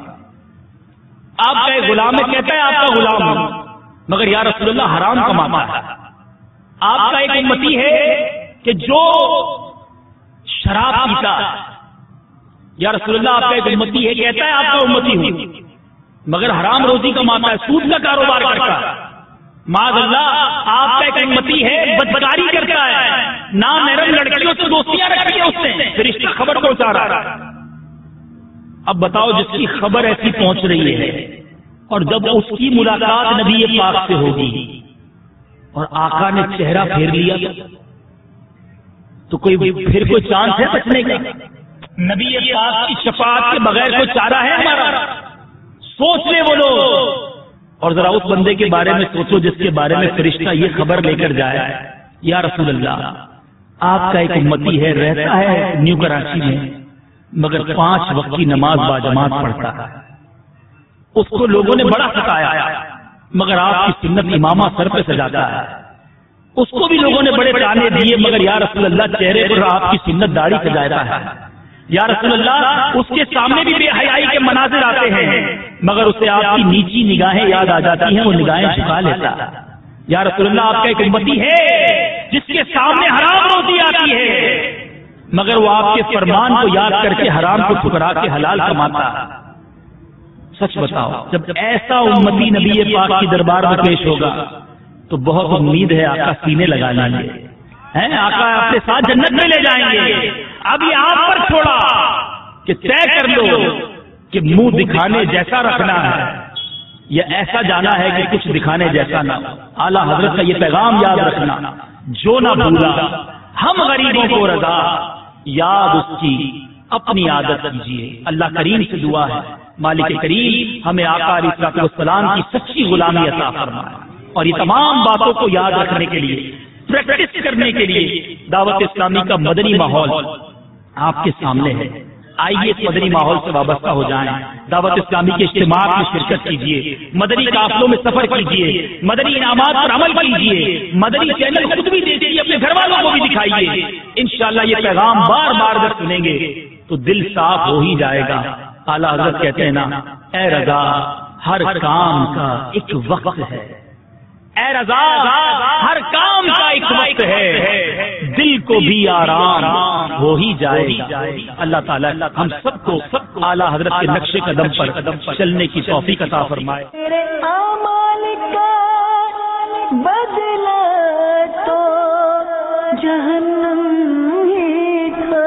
آپ کا ایک غلام ہے، کہتا ہے آپ کا غلام ہوں مگر یا رسول اللہ حرام کماتا ہے۔ آپ کا ایک امتی ہے کہ جو شراب پیتا ہے، یا رسول اللہ آپ کا ایک امتی ہے، کہتا ہے آپ کا امتی ہوں مگر حرام روزی کماتا ہے، سود کا کاروبار کرتا ہے۔ معاذ اللہ آپ کا ایک امتی ہے بدکاری کرتا ہے، نامحرم لڑکیوں سے دوستیاں رکھی ہیں اس نے، فرشتہ خبر پہنچا رہا ہے۔ اب بتاؤ جس کی خبر ایسی پہنچ رہی ہے اور جب اس کی ملاقات نبی پاک سے ہوگی اور آقا نے چہرہ پھیر لیا تو پھر کوئی چانس ہے بچنے کا؟ نبی پاک کی شفاعت کے بغیر کوئی چارہ ہے ہمارا؟ سوچ لے وہ لوگ، اور ذرا اس بندے کے بارے میں سوچو جس کے بارے میں فرشتہ یہ خبر لے کر جائے یا رسول اللہ آپ کا ایک امتی ہے، رہتا ہے نیو کراچی میں مگر 5 وقت کی نماز باجماعت پڑھتا ہے، اس کو لوگوں نے بڑا ستایا مگر آپ کی سنت امامہ سر پہ سجاتا ہے، اس کو بھی لوگوں نے بڑے تانے دیے مگر یا رسول اللہ چہرے پر آپ کی سنت داڑھی سجاتا ہے، یا رسول اللہ اس کے سامنے بھی بے حیائی کے مناظر آتے ہیں مگر اسے آپ کی نیچی نگاہیں یاد آ جاتی ہیں، وہ نگاہیں جھکا لیتا ہے۔ یا رسول اللہ آپ کا ایک امتی ہے جس کے سامنے حرام روزی آتی ہے مگر وہ آپ کے فرمان کو یاد کر کے حرام کو ٹھکرا کے حلال کماتا ہے۔ سچ بتاؤ جب ایسا امتی نبی پاک کی دربار میں پیش ہوگا تو بہت امید ہے آقا سینے لگا لیں گے، آقا اپنے ساتھ جنت میں لے جائیں گے۔ ابھی آپ پر چھوڑا کہ طے کر لو کہ منہ دکھانے جیسا رکھنا ہے یا ایسا جانا ہے کہ کچھ دکھانے جیسا نہ ہو۔ اعلیٰ حضرت کا یہ پیغام یاد رکھنا، جو نہ بھولا ہم غریبوں کو رضا، یاد اس کی اپنی عادت کیجیے۔ اللہ کریم سے دعا ہے مالک کریم ہمیں آقا علیہ السلام کی سچی غلامی عطا فرمائے، اور یہ تمام باتوں کو یاد رکھنے کے لیے، پریکٹس کرنے کے لیے دعوت اسلامی کا مدنی ماحول آپ کے سامنے ہے۔ آئیے اس مدنی ماحول سے وابستہ ہو جائیں، دعوت اسلامی کے اجتماع میں شرکت کیجیے، مدنی قافلوں میں سفر کیجیے، مدنی انعامات پر عمل کیجیے، مدنی چینل خود بھی دیکھیے، اپنے گھر والوں کو بھی دکھائیے۔ انشاءاللہ یہ پیغام بار بار جب سنیں گے تو دل صاف ہو ہی جائے گا۔ اعلیٰ حضرت کہتے ہیں نا، اے رضا ہر کام کا ایک وقت ہے، اے رضا ہر کام کا ایک وقت ہے، دل کو بھی آرام ہو ہی جائے گا۔ اللہ تعالیٰ ہم سب کو اعلیٰ حضرت کے نقش قدم پر چلنے کی توفیق عطا فرمائے۔ تیرے اعمال کا بدلہ تو جہنم ہی تھا،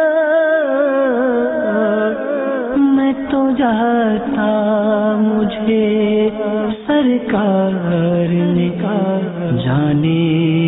میں تو جاتا مجھے سرکار نے کہا جانے